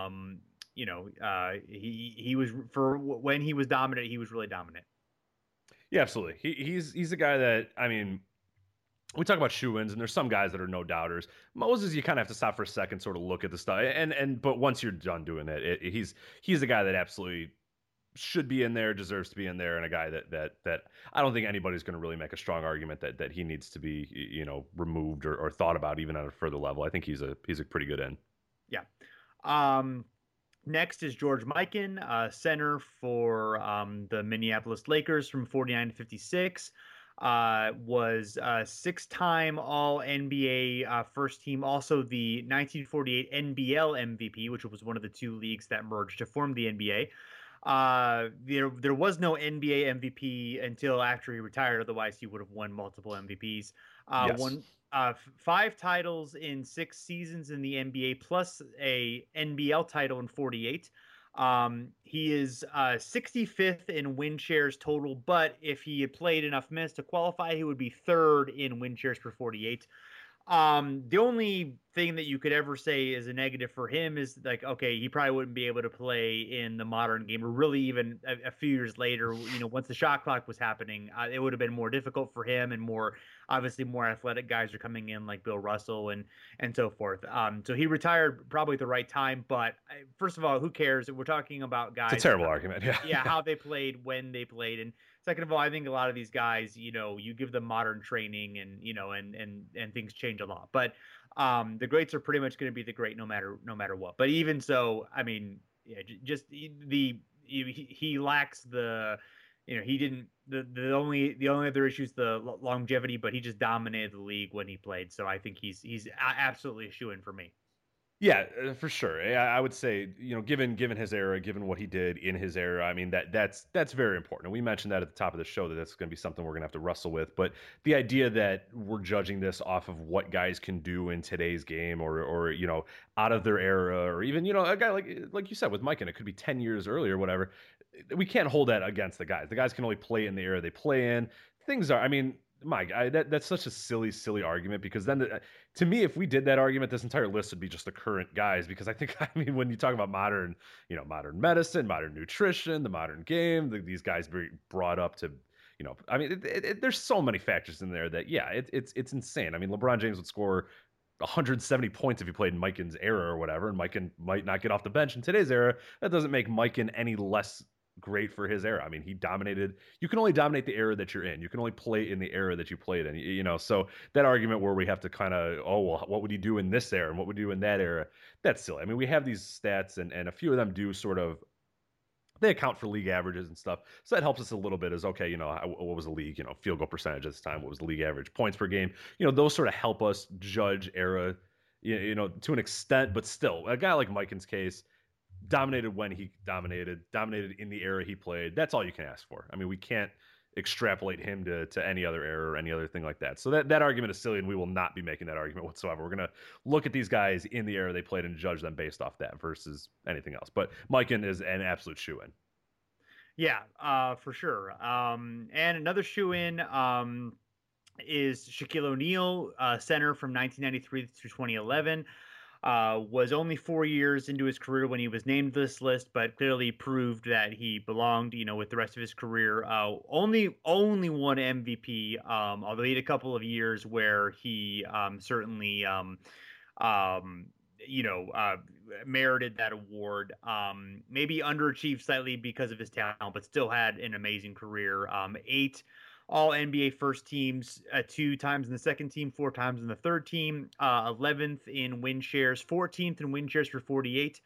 G: he was, for when he was dominant, he was really dominant.
H: Yeah, absolutely. He's a guy that, I mean, we talk about shoe-ins, and there's some guys that are no doubters. Moses, you kind of have to stop for a second, sort of look at the stuff, but once you're done doing it, he's a guy that absolutely should be in there, deserves to be in there, and a guy that I don't think anybody's going to really make a strong argument that he needs to be removed or thought about even at a further level. I think he's a pretty good end.
G: Yeah. Next is George Mikan, center for the Minneapolis Lakers from 49 to 56. Was 6-time All-NBA first team, also the 1948 NBL MVP, which was one of the 2 leagues that merged to form the NBA. There was no NBA MVP until after he retired. Otherwise, he would have won multiple MVPs.
H: Yes.
G: Won 5 titles in 6 seasons in the NBA, plus a NBL title in 48. He is 65th in win shares total, but if he had played enough minutes to qualify, he would be 3rd in win shares for 48. The only thing that you could ever say is a negative for him is like, okay, he probably wouldn't be able to play in the modern game, or really even a few years later, once the shot clock was happening, it would have been more difficult for him, and obviously more athletic guys are coming in like Bill Russell and so forth. So he retired probably at the right time, but first of all, who cares? We're talking about guys.
H: It's a terrible argument. Yeah.
G: Yeah. How they played, when they played. And second of all, I think a lot of these guys, you give them modern training and, and things change a lot, but the greats are pretty much going to be the great no matter what. But even so, I mean, just he lacks the, he didn't, the only other issue is the longevity, but he just dominated the league when he played. So I think he's absolutely a shoo-in for me.
H: Yeah, for sure. I would say, given his era, given what he did in his era, I mean, that's very important. And we mentioned that at the top of the show, that that's going to be something we're going to have to wrestle with. But the idea that we're judging this off of what guys can do in today's game, or out of their era, or even a guy like you said with Mike, and it could be 10 years earlier, or whatever. We can't hold that against the guys. The guys can only play in the era they play in. Things are, I mean, Mike, that's such a silly argument, because then, to me, if we did that argument, this entire list would be just the current guys. Because I mean, when you talk about modern medicine, modern nutrition, the modern game, these guys be brought up to, I mean, there's so many factors in there that, yeah, it's insane. I mean, LeBron James would score 170 points if he played in Mikan's era or whatever, and Mikan might not get off the bench in today's era. That doesn't make Mikan any less great for his era. I mean, he dominated. You can only dominate the era that you're in. You can only play in the era that you played in. So that argument where we have to kind of, what would he do in this era and what would he do in that era? That's silly. I mean, we have these stats, and a few of them do sort of, they account for league averages and stuff. So that helps us a little bit. Is okay, what was the league, field goal percentage at this time? What was the league average? Points per game? Those sort of help us judge era, to an extent. But still, a guy like Mikan's case, dominated when he dominated in the era he played. That's all you can ask for. I mean, we can't extrapolate him to any other era or any other thing like that. So that argument is silly, and we will not be making that argument whatsoever. We're going to look at these guys in the era they played and judge them based off that versus anything else. But Mikan is an absolute shoo-in.
G: Yeah, for sure. And another shoo-in is Shaquille O'Neal, center from 1993 through 2011. Was only 4 years into his career when he was named this list, but clearly proved that he belonged, with the rest of his career. Only won MVP, although he had a couple of years where he certainly, merited that award. Maybe underachieved slightly because of his talent, but still had an amazing career. 8 all NBA first teams, 2 times in the second team, 4 times in the third team, 11th in win shares, 14th in win shares for 48.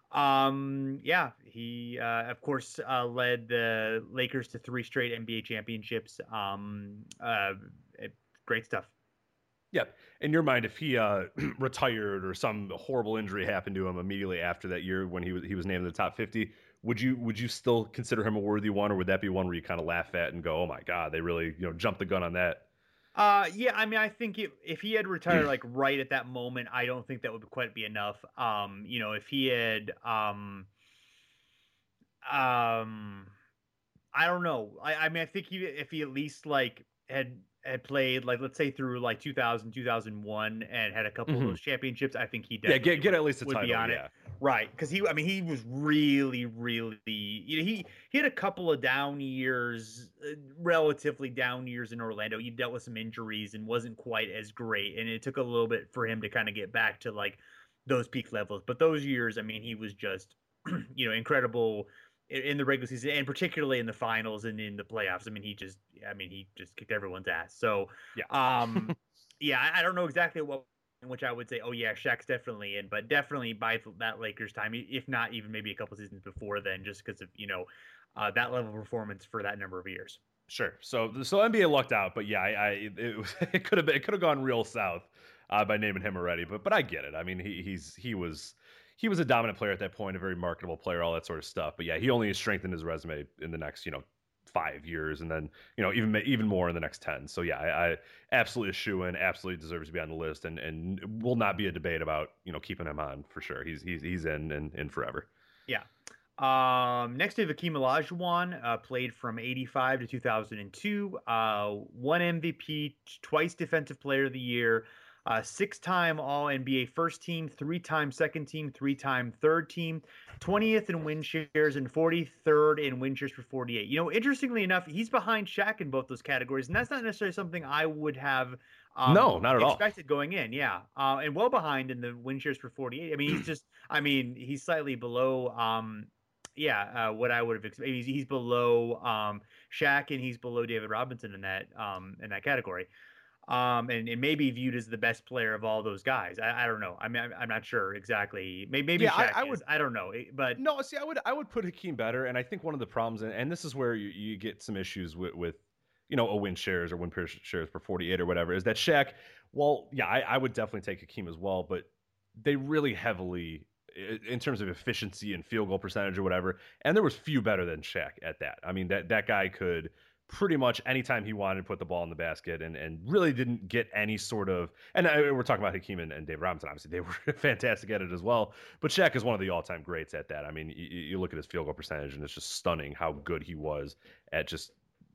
G: He of course led the Lakers to 3 straight NBA championships. Great stuff.
H: Yeah. In your mind, if he retired or some horrible injury happened to him immediately after that year when he was named in the top 50, would you still consider him a worthy one, or would that be one where you kind of laugh at and go, "Oh my God, they really jumped the gun on that"?
G: Yeah, I mean, I think if he had retired like right at that moment, I don't think that would quite be enough. If he had, I don't know. I mean, I think if he at least like had played, like, let's say through like 2000, 2001 and had a couple of those championships, I think he definitely
H: get at least a
G: would
H: title,
G: be on it. Right. Because he was really, really, he had a couple of down years, relatively down years in Orlando. He dealt with some injuries and wasn't quite as great. And it took a little bit for him to kind of get back to like those peak levels. But those years, I mean, he was just, incredible in the regular season, and particularly in the finals and in the playoffs. I mean, he just kicked everyone's ass. So, yeah, I don't know exactly what, in which I would say, oh yeah, Shaq's definitely in, but definitely by that Lakers time, if not even maybe a couple seasons before then, just because of that level of performance for that number of years.
H: Sure. So NBA lucked out, but yeah, it could have gone real south by naming him already, but I get it. I mean, he was a dominant player at that point, a very marketable player, all that sort of stuff. But yeah, he only strengthened his resume in the next 5 years, and then even more in the next 10. So yeah, I absolutely a shoo-in, absolutely deserves to be on the list, and will not be a debate about keeping him on for sure. He's in forever.
G: Yeah. Next we have Hakeem Olajuwon, played from 85 to 2002, won MVP, twice Defensive Player of the Year, 6-time All-NBA first team, 3-time second team, 3-time third team, 20th in win shares, and 43rd in win shares for 48. Interestingly enough, he's behind Shaq in both those categories, and that's not necessarily something I would have
H: no, not at all
G: expected going in. Yeah. And well behind in the win shares for 48. I mean, he's slightly below what I would have expected. He's below Shaq, and he's below David Robinson in that category. and maybe viewed as the best player of all those guys. I don't know. I mean, I'm not sure exactly. Maybe
H: Yeah,
G: Shaq
H: I
G: is.
H: would-
G: I don't know. But
H: No, see, I would put Hakeem better, and I think one of the problems, and this is where you get some issues with a win shares or win per shares per 48 or whatever, is that Shaq. Well, yeah, I would definitely take Hakeem as well, but they really heavily, in terms of efficiency and field goal percentage or whatever, and there was few better than Shaq at that. I mean, that guy could pretty much anytime he wanted to put the ball in the basket and really didn't get any sort of, and we're talking about Hakeem and Dave Robinson, obviously they were fantastic at it as well, but Shaq is one of the all-time greats at that. I mean, you look at his field goal percentage and it's just stunning how good he was at just,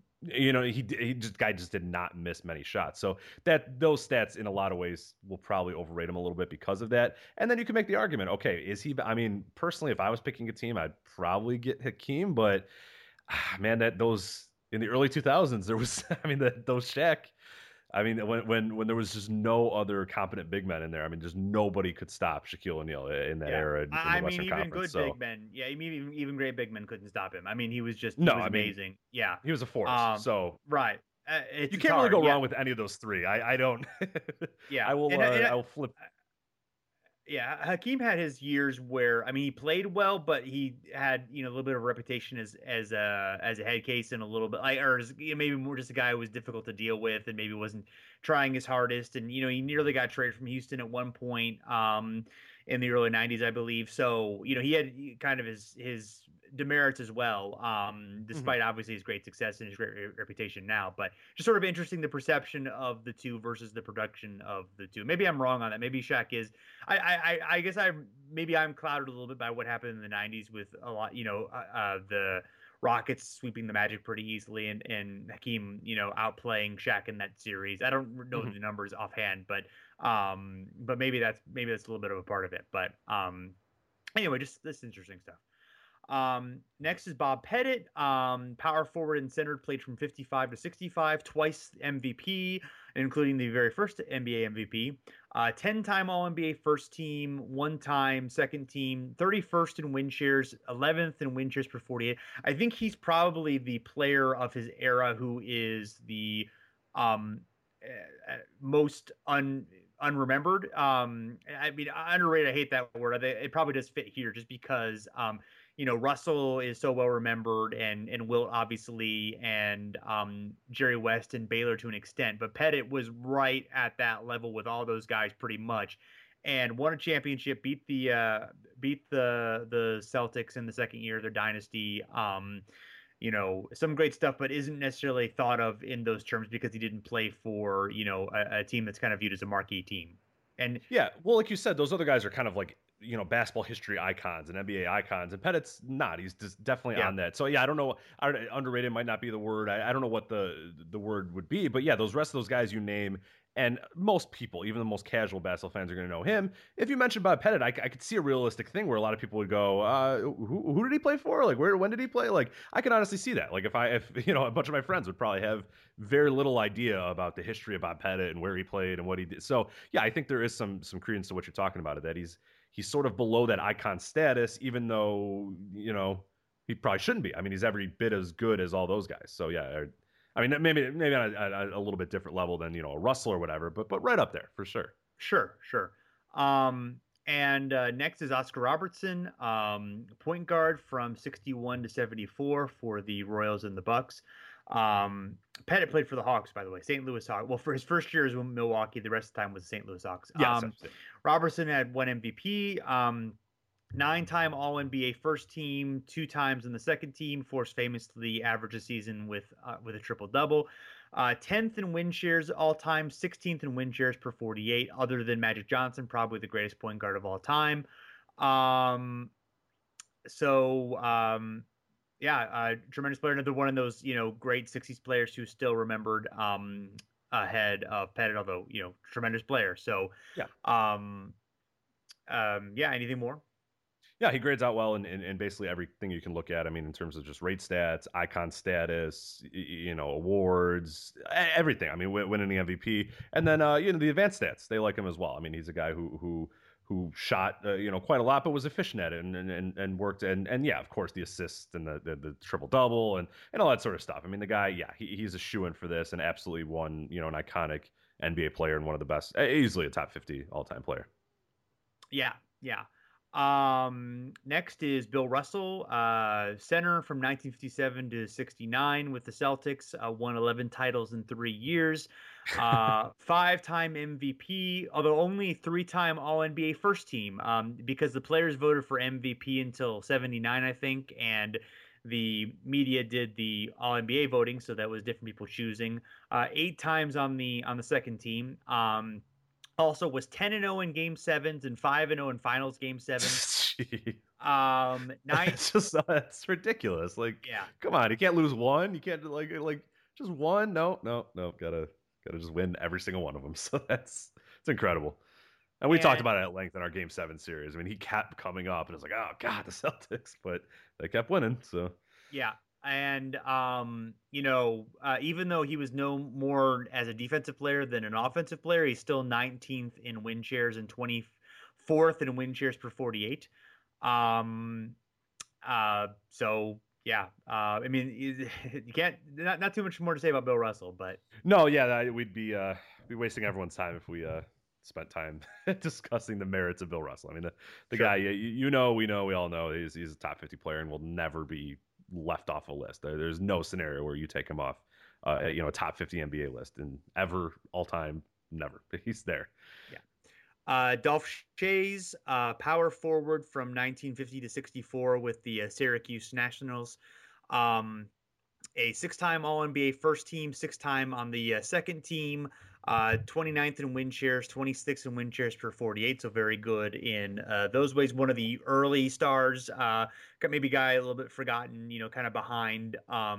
H: guy just did not miss many shots. So those stats in a lot of ways will probably overrate him a little bit because of that. And then you can make the argument, okay, is he, I mean, personally, if I was picking a team, I'd probably get Hakeem, but man, in the early 2000s, there was, I mean, those Shaq, I mean, when there was just no other competent big men in there, I mean, just nobody could stop Shaquille O'Neal in that era. In the
G: I mean,
H: Western
G: even
H: Conference,
G: good big men, even great big men couldn't stop him. I mean, he was just amazing. Yeah,
H: he was a force.
G: Right,
H: you can't really go wrong with any of those three. I don't.
G: Yeah,
H: I will flip.
G: Yeah, Hakeem had his years where, I mean, he played well, but he had, a little bit of a reputation as a head case and a little bit, maybe more just a guy who was difficult to deal with and maybe wasn't trying his hardest. And, he nearly got traded from Houston at one point in the early 90s, I believe. So, he had kind of his demerits as well, despite obviously his great success and his great reputation now. But just sort of interesting, the perception of the two versus the production of the two. Maybe I'm wrong on that. Maybe Shaq is. I guess I'm clouded a little bit by what happened in the 90s with a lot, the Rockets sweeping the Magic pretty easily and Hakeem, outplaying Shaq in that series. I don't know the numbers offhand, but maybe that's a little bit of a part of it. But anyway, just this interesting stuff. Next is Bob Pettit, power forward and center, played from 55 to 65, twice MVP, including the very first NBA MVP, 10-time All-NBA first team, 1-time second team, 31st in win shares, 11th in win shares per 48. I think he's probably the player of his era who is the most unremembered. I mean, underrated, I hate that word. It probably does fit here just because Russell is so well remembered and Wilt obviously and Jerry West and Baylor to an extent, but Pettit was right at that level with all those guys pretty much, and won a championship, beat the Celtics in the second year of their dynasty. Some great stuff, but isn't necessarily thought of in those terms because he didn't play for a team that's kind of viewed as a marquee team. And
H: yeah, well, like you said, those other guys are kind of like basketball history icons and NBA icons, and Pettit's not. He's just definitely on that. So yeah, I don't know. Underrated might not be the word. I don't know what the word would be, but yeah, those rest of those guys you name, and most people, even the most casual basketball fans, are going to know him. If you mentioned Bob Pettit, I could see a realistic thing where a lot of people would go, who did he play for? Like, when did he play? Like, I can honestly see that. Like, if a bunch of my friends would probably have very little idea about the history of Bob Pettit and where he played and what he did. So yeah, I think there is some credence to what you're talking about, that he's sort of below that icon status, even though, he probably shouldn't be. I mean, he's every bit as good as all those guys. So yeah, I mean, maybe on a little bit different level than, a Russell or whatever, but right up there for sure.
G: Sure. And next is Oscar Robertson, point guard from 61 to 74 for the Royals and the Bucks. Pettit played for the Hawks, by the way, St. Louis Hawks. Well, for his first year as Milwaukee, the rest of the time was the St. Louis Hawks. Robertson had 1 MVP, 9-time All-NBA first team, 2 times in the second team. Forced famously averaged a season with a triple-double. 10th in win shares all time, 16th in win shares per 48. Other than Magic Johnson, probably the greatest point guard of all time. Tremendous player. Another one of those great 60s players who's still remembered ahead of Pettit, although tremendous player. So anything more?
H: Yeah, he grades out well in basically everything you can look at. I mean, in terms of just rate stats, icon status, awards, everything. I mean, winning the MVP, and then the advanced stats, they like him as well. I mean, he's a guy who shot quite a lot, but was efficient at it and worked and yeah, of course, the assists and the triple double and all that sort of stuff. I mean, the guy, yeah, he's a shoo-in for this and absolutely won an iconic NBA player and one of the best, easily a top 50 all-time player.
G: Yeah. Next is Bill Russell, center from 1957 to 69 with the Celtics, won 11 titles in 3 years, 5-time MVP, although only 3-time All-NBA first team, because the players voted for MVP until 79, I think, and the media did the All-NBA voting, so that was different people choosing. 8 times on the second team. Also was 10-0 in Game 7s and 5-0 in Finals Game 7s.
H: That's ridiculous. Like,
G: yeah,
H: come on, you can't lose one. You can't like just one. No, gotta just win every single one of them. So it's incredible. And we talked about it at length in our Game 7 series. I mean, he kept coming up, and it was like, oh god, the Celtics, but they kept winning. So
G: yeah. And, even though he was no more as a defensive player than an offensive player, he's still 19th in win shares and 24th in win shares per 48. So yeah, I mean, you can't, not too much more to say about Bill Russell, but
H: no, yeah, we'd be wasting everyone's time if we spent time discussing the merits of Bill Russell. I mean, the
G: Sure.
H: guy, we all know he's a top 50 player and will never be left off a list. There's no scenario where you take him off, a top 50 NBA list and ever, all time, never. He's there.
G: Yeah. Dolph Schayes, power forward from 1950 to 64 with the Syracuse Nationals. A 6-time All-NBA first team, 6-time on the second team, 29th in win shares, 26th in win shares per 48. So very good in those ways. One of the early stars, maybe guy a little bit forgotten, kind of behind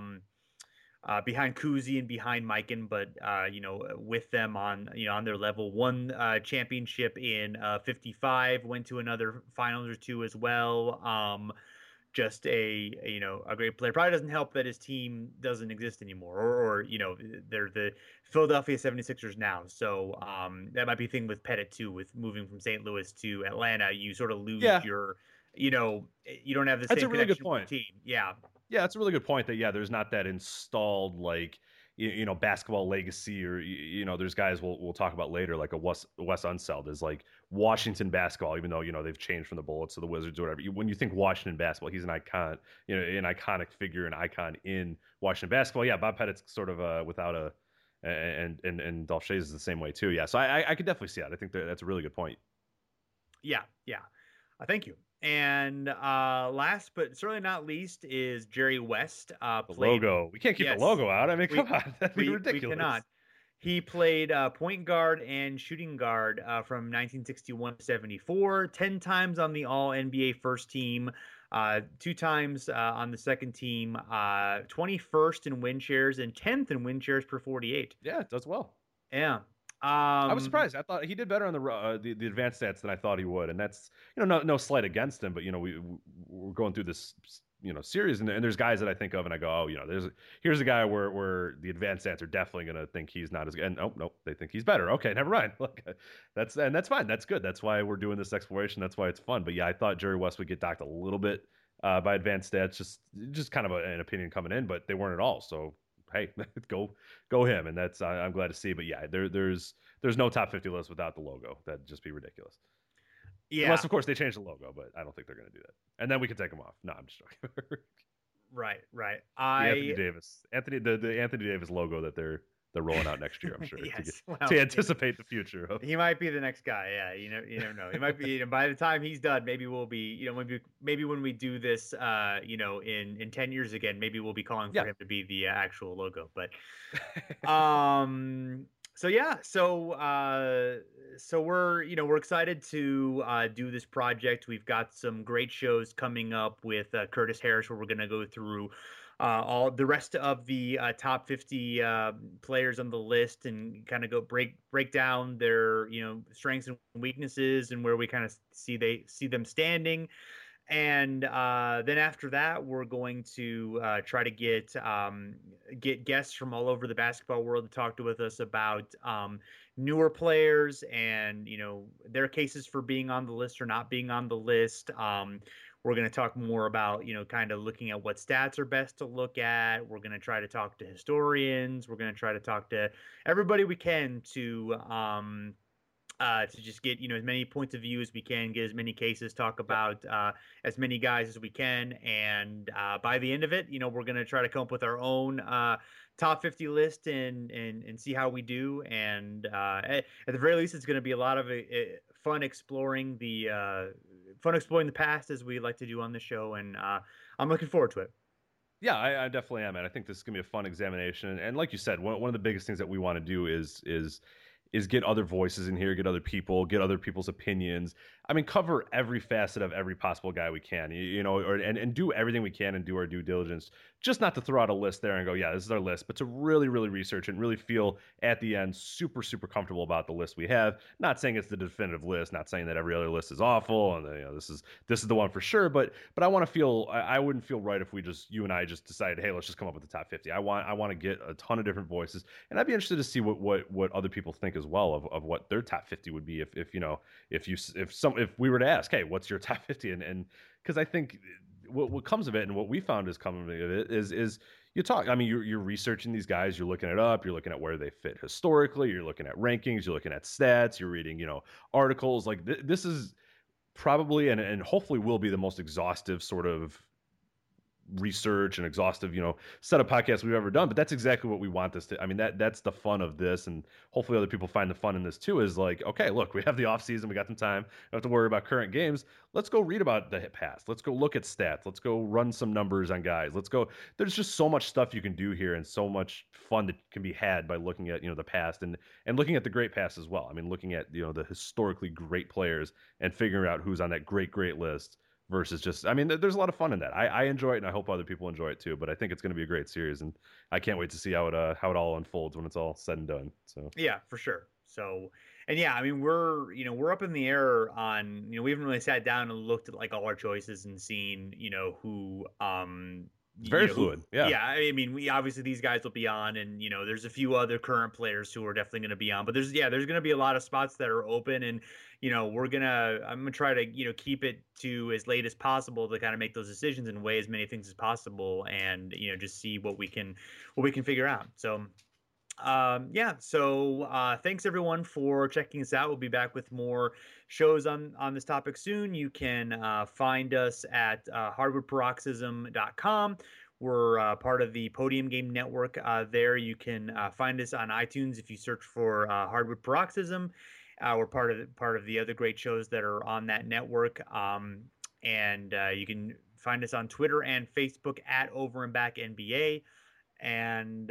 G: Kuzi and behind Mikan, but with them on their level. Won championship in 55, went to another finals or two as well. Just a great player. Probably doesn't help that his team doesn't exist anymore, or they're the Philadelphia 76ers now. So that might be a thing with Pettit too, with moving from St. Louis to Atlanta. You sort of lose your, you don't have the
H: That's
G: same
H: a really good
G: connection with
H: point.
G: the team. Yeah.
H: Yeah, that's a really good point. That there's not that installed basketball legacy, or there's guys we'll talk about later, like a Wes Unseld is like Washington basketball, even though they've changed from the Bullets to the Wizards or whatever. When you think Washington basketball, he's an icon, an iconic figure, an icon in Washington basketball. Yeah, Bob Pettit's sort of without a, and Dolph Schayes is the same way too. Yeah, so I could definitely see that. I think that's a really good point.
G: Yeah. Thank you. And last but certainly not least is Jerry West.
H: The logo. We can't keep the logo out. I mean, come on. That'd be ridiculous.
G: We cannot. He played point guard and shooting guard from 1961 to 74, 10 times on the All-NBA first team, 2 times on the second team, 21st in win shares and 10th in win shares per 48.
H: Yeah, it does well.
G: Yeah.
H: I was surprised. I thought he did better on the advanced stats than I thought he would, and that's no slight against him, but we're going through this series, and there's guys that I think of and I go, oh, here's a guy where the advanced stats are definitely going to think he's not as good, and nope, they think he's better. Okay, never mind. Look, that's fine. That's good. That's why we're doing this exploration. That's why it's fun. But yeah, I thought Jerry West would get docked a little bit by advanced stats, just kind of an opinion coming in, but they weren't at all. So hey, go him, and that's I'm glad to see. But yeah, there's no top 50 list without the logo. That'd just be ridiculous.
G: Yeah,
H: unless of course they change the logo, but I don't think they're going to do that. And then we can take them off. No, I'm just joking.
G: Right.
H: The Anthony Davis logo that they're rolling out next year, I'm sure,
G: yes,
H: to anticipate the future.
G: He might be the next guy. Yeah, you never know. He might be. By the time he's done, maybe we'll be. Maybe when we do this, in 10 years again, maybe we'll be calling for him to be the actual logo. But, So yeah, so we're excited to do this project. We've got some great shows coming up with Curtis Harris, where we're going to go through all the rest of the top 50 players on the list and kind of go break down their strengths and weaknesses and where we kind of see them standing. And then after that, we're going to try to get guests from all over the basketball world to talk with us about newer players and their cases for being on the list or not being on the list. We're going to talk more about, kind of looking at what stats are best to look at. We're going to try to talk to historians. We're going to try to talk to everybody we can to just get, as many points of view as we can, get as many cases, talk about as many guys as we can. And by the end of it, we're going to try to come up with our own top 50 list and see how we do. And at the very least, it's going to be a lot of fun exploring the past, as we like to do on the show. And I'm looking forward to it.
H: Yeah, I definitely am, and I think this is going to be a fun examination. And like you said, one of the biggest things that we want to do is get other voices in here, get other people, get other people's opinions. I mean, cover every facet of every possible guy we can, and do everything we can and do our due diligence, just not to throw out a list there and go, yeah, this is our list, but to really, really research and really feel at the end super, super comfortable about the list we have. Not saying it's the definitive list, not saying that every other list is awful and this is the one for sure, but I want to feel, I wouldn't feel right if you and I just decided, hey, let's just come up with the top 50. I want to get a ton of different voices, and I'd be interested to see what other people think as well of what their top 50 would be if we were to ask, hey, what's your top 50? And because I think what comes of it, and what we found is coming of it, is you talk. I mean, you're researching these guys, you're looking it up, you're looking at where they fit historically, you're looking at rankings, you're looking at stats, you're reading articles. Like this is probably and hopefully will be the most exhaustive sort of research and exhaustive set of podcasts we've ever done. But that's exactly what we want this to. I mean, that's the fun of this, and hopefully other people find the fun in this too. Is like, okay, look, we have the off season, we got some time, don't have to worry about current games. Let's go read about the past, let's go look at stats, let's go run some numbers on guys, there's just so much stuff you can do here, and so much fun that can be had by looking at the past and looking at the great past as well. I mean, looking at the historically great players and figuring out who's on that great list versus just, I mean, there's a lot of fun in that. I enjoy it, and I hope other people enjoy it too. But I think it's going to be a great series, and I can't wait to see how it all unfolds when it's all said and done. So
G: yeah, for sure. So, and yeah, I mean, we're up in the air on, we haven't really sat down and looked at like all our choices and seen, who
H: it's very fluid. Yeah.
G: Yeah. I mean, obviously these guys will be on, and there's a few other current players who are definitely going to be on, but there's going to be a lot of spots that are open, and I'm going to try to, keep it to as late as possible to kind of make those decisions and weigh as many things as possible, and, just see what we can figure out. So, thanks everyone for checking us out. We'll be back with more shows on this topic soon. You can find us at hardwoodparoxysm.com. We're part of the Podium Game Network. There you can find us on iTunes if you search for Hardwood Paroxysm. We're part of the other great shows that are on that network. And you can find us on Twitter and Facebook at Over and Back NBA. And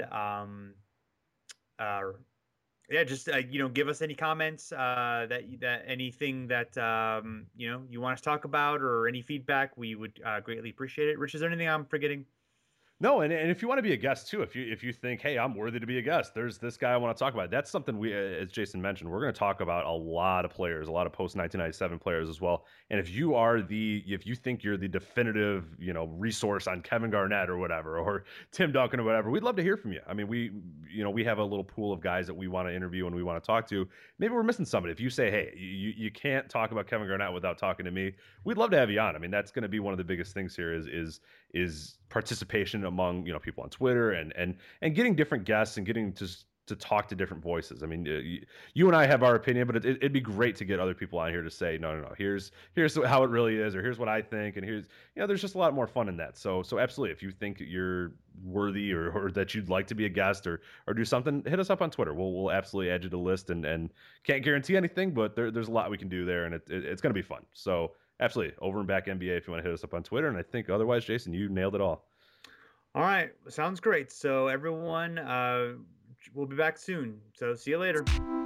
G: just give us any comments that anything that you want us to talk about, or any feedback. We would greatly appreciate it. Rich, is there anything I'm forgetting?
H: No, and if you want to be a guest too, if you think, hey, I'm worthy to be a guest, there's this guy I want to talk about. That's something we, as Jason mentioned, we're going to talk about a lot of players, a lot of post 1997 players as well. And if you think you're the definitive, resource on Kevin Garnett or whatever, or Tim Duncan or whatever, we'd love to hear from you. I mean, we have a little pool of guys that we want to interview and we want to talk to. Maybe we're missing somebody. If you say, hey, you can't talk about Kevin Garnett without talking to me, we'd love to have you on. I mean, that's going to be one of the biggest things here is participation among people on Twitter and getting different guests and getting to talk to different voices. I mean, you and I have our opinion, but it'd be great to get other people on here to say, no, here's how it really is, or here's what I think, and here's there's just a lot more fun in that. So absolutely, if you think you're worthy or that you'd like to be a guest or do something, hit us up on Twitter. We'll absolutely add you to the list, and can't guarantee anything, but there's a lot we can do there, and it's going to be fun. So absolutely, Over and Back NBA if you want to hit us up on Twitter. And I think otherwise, Jason, you nailed it all.
G: All right. Sounds great. So everyone, we'll be back soon. So see you later.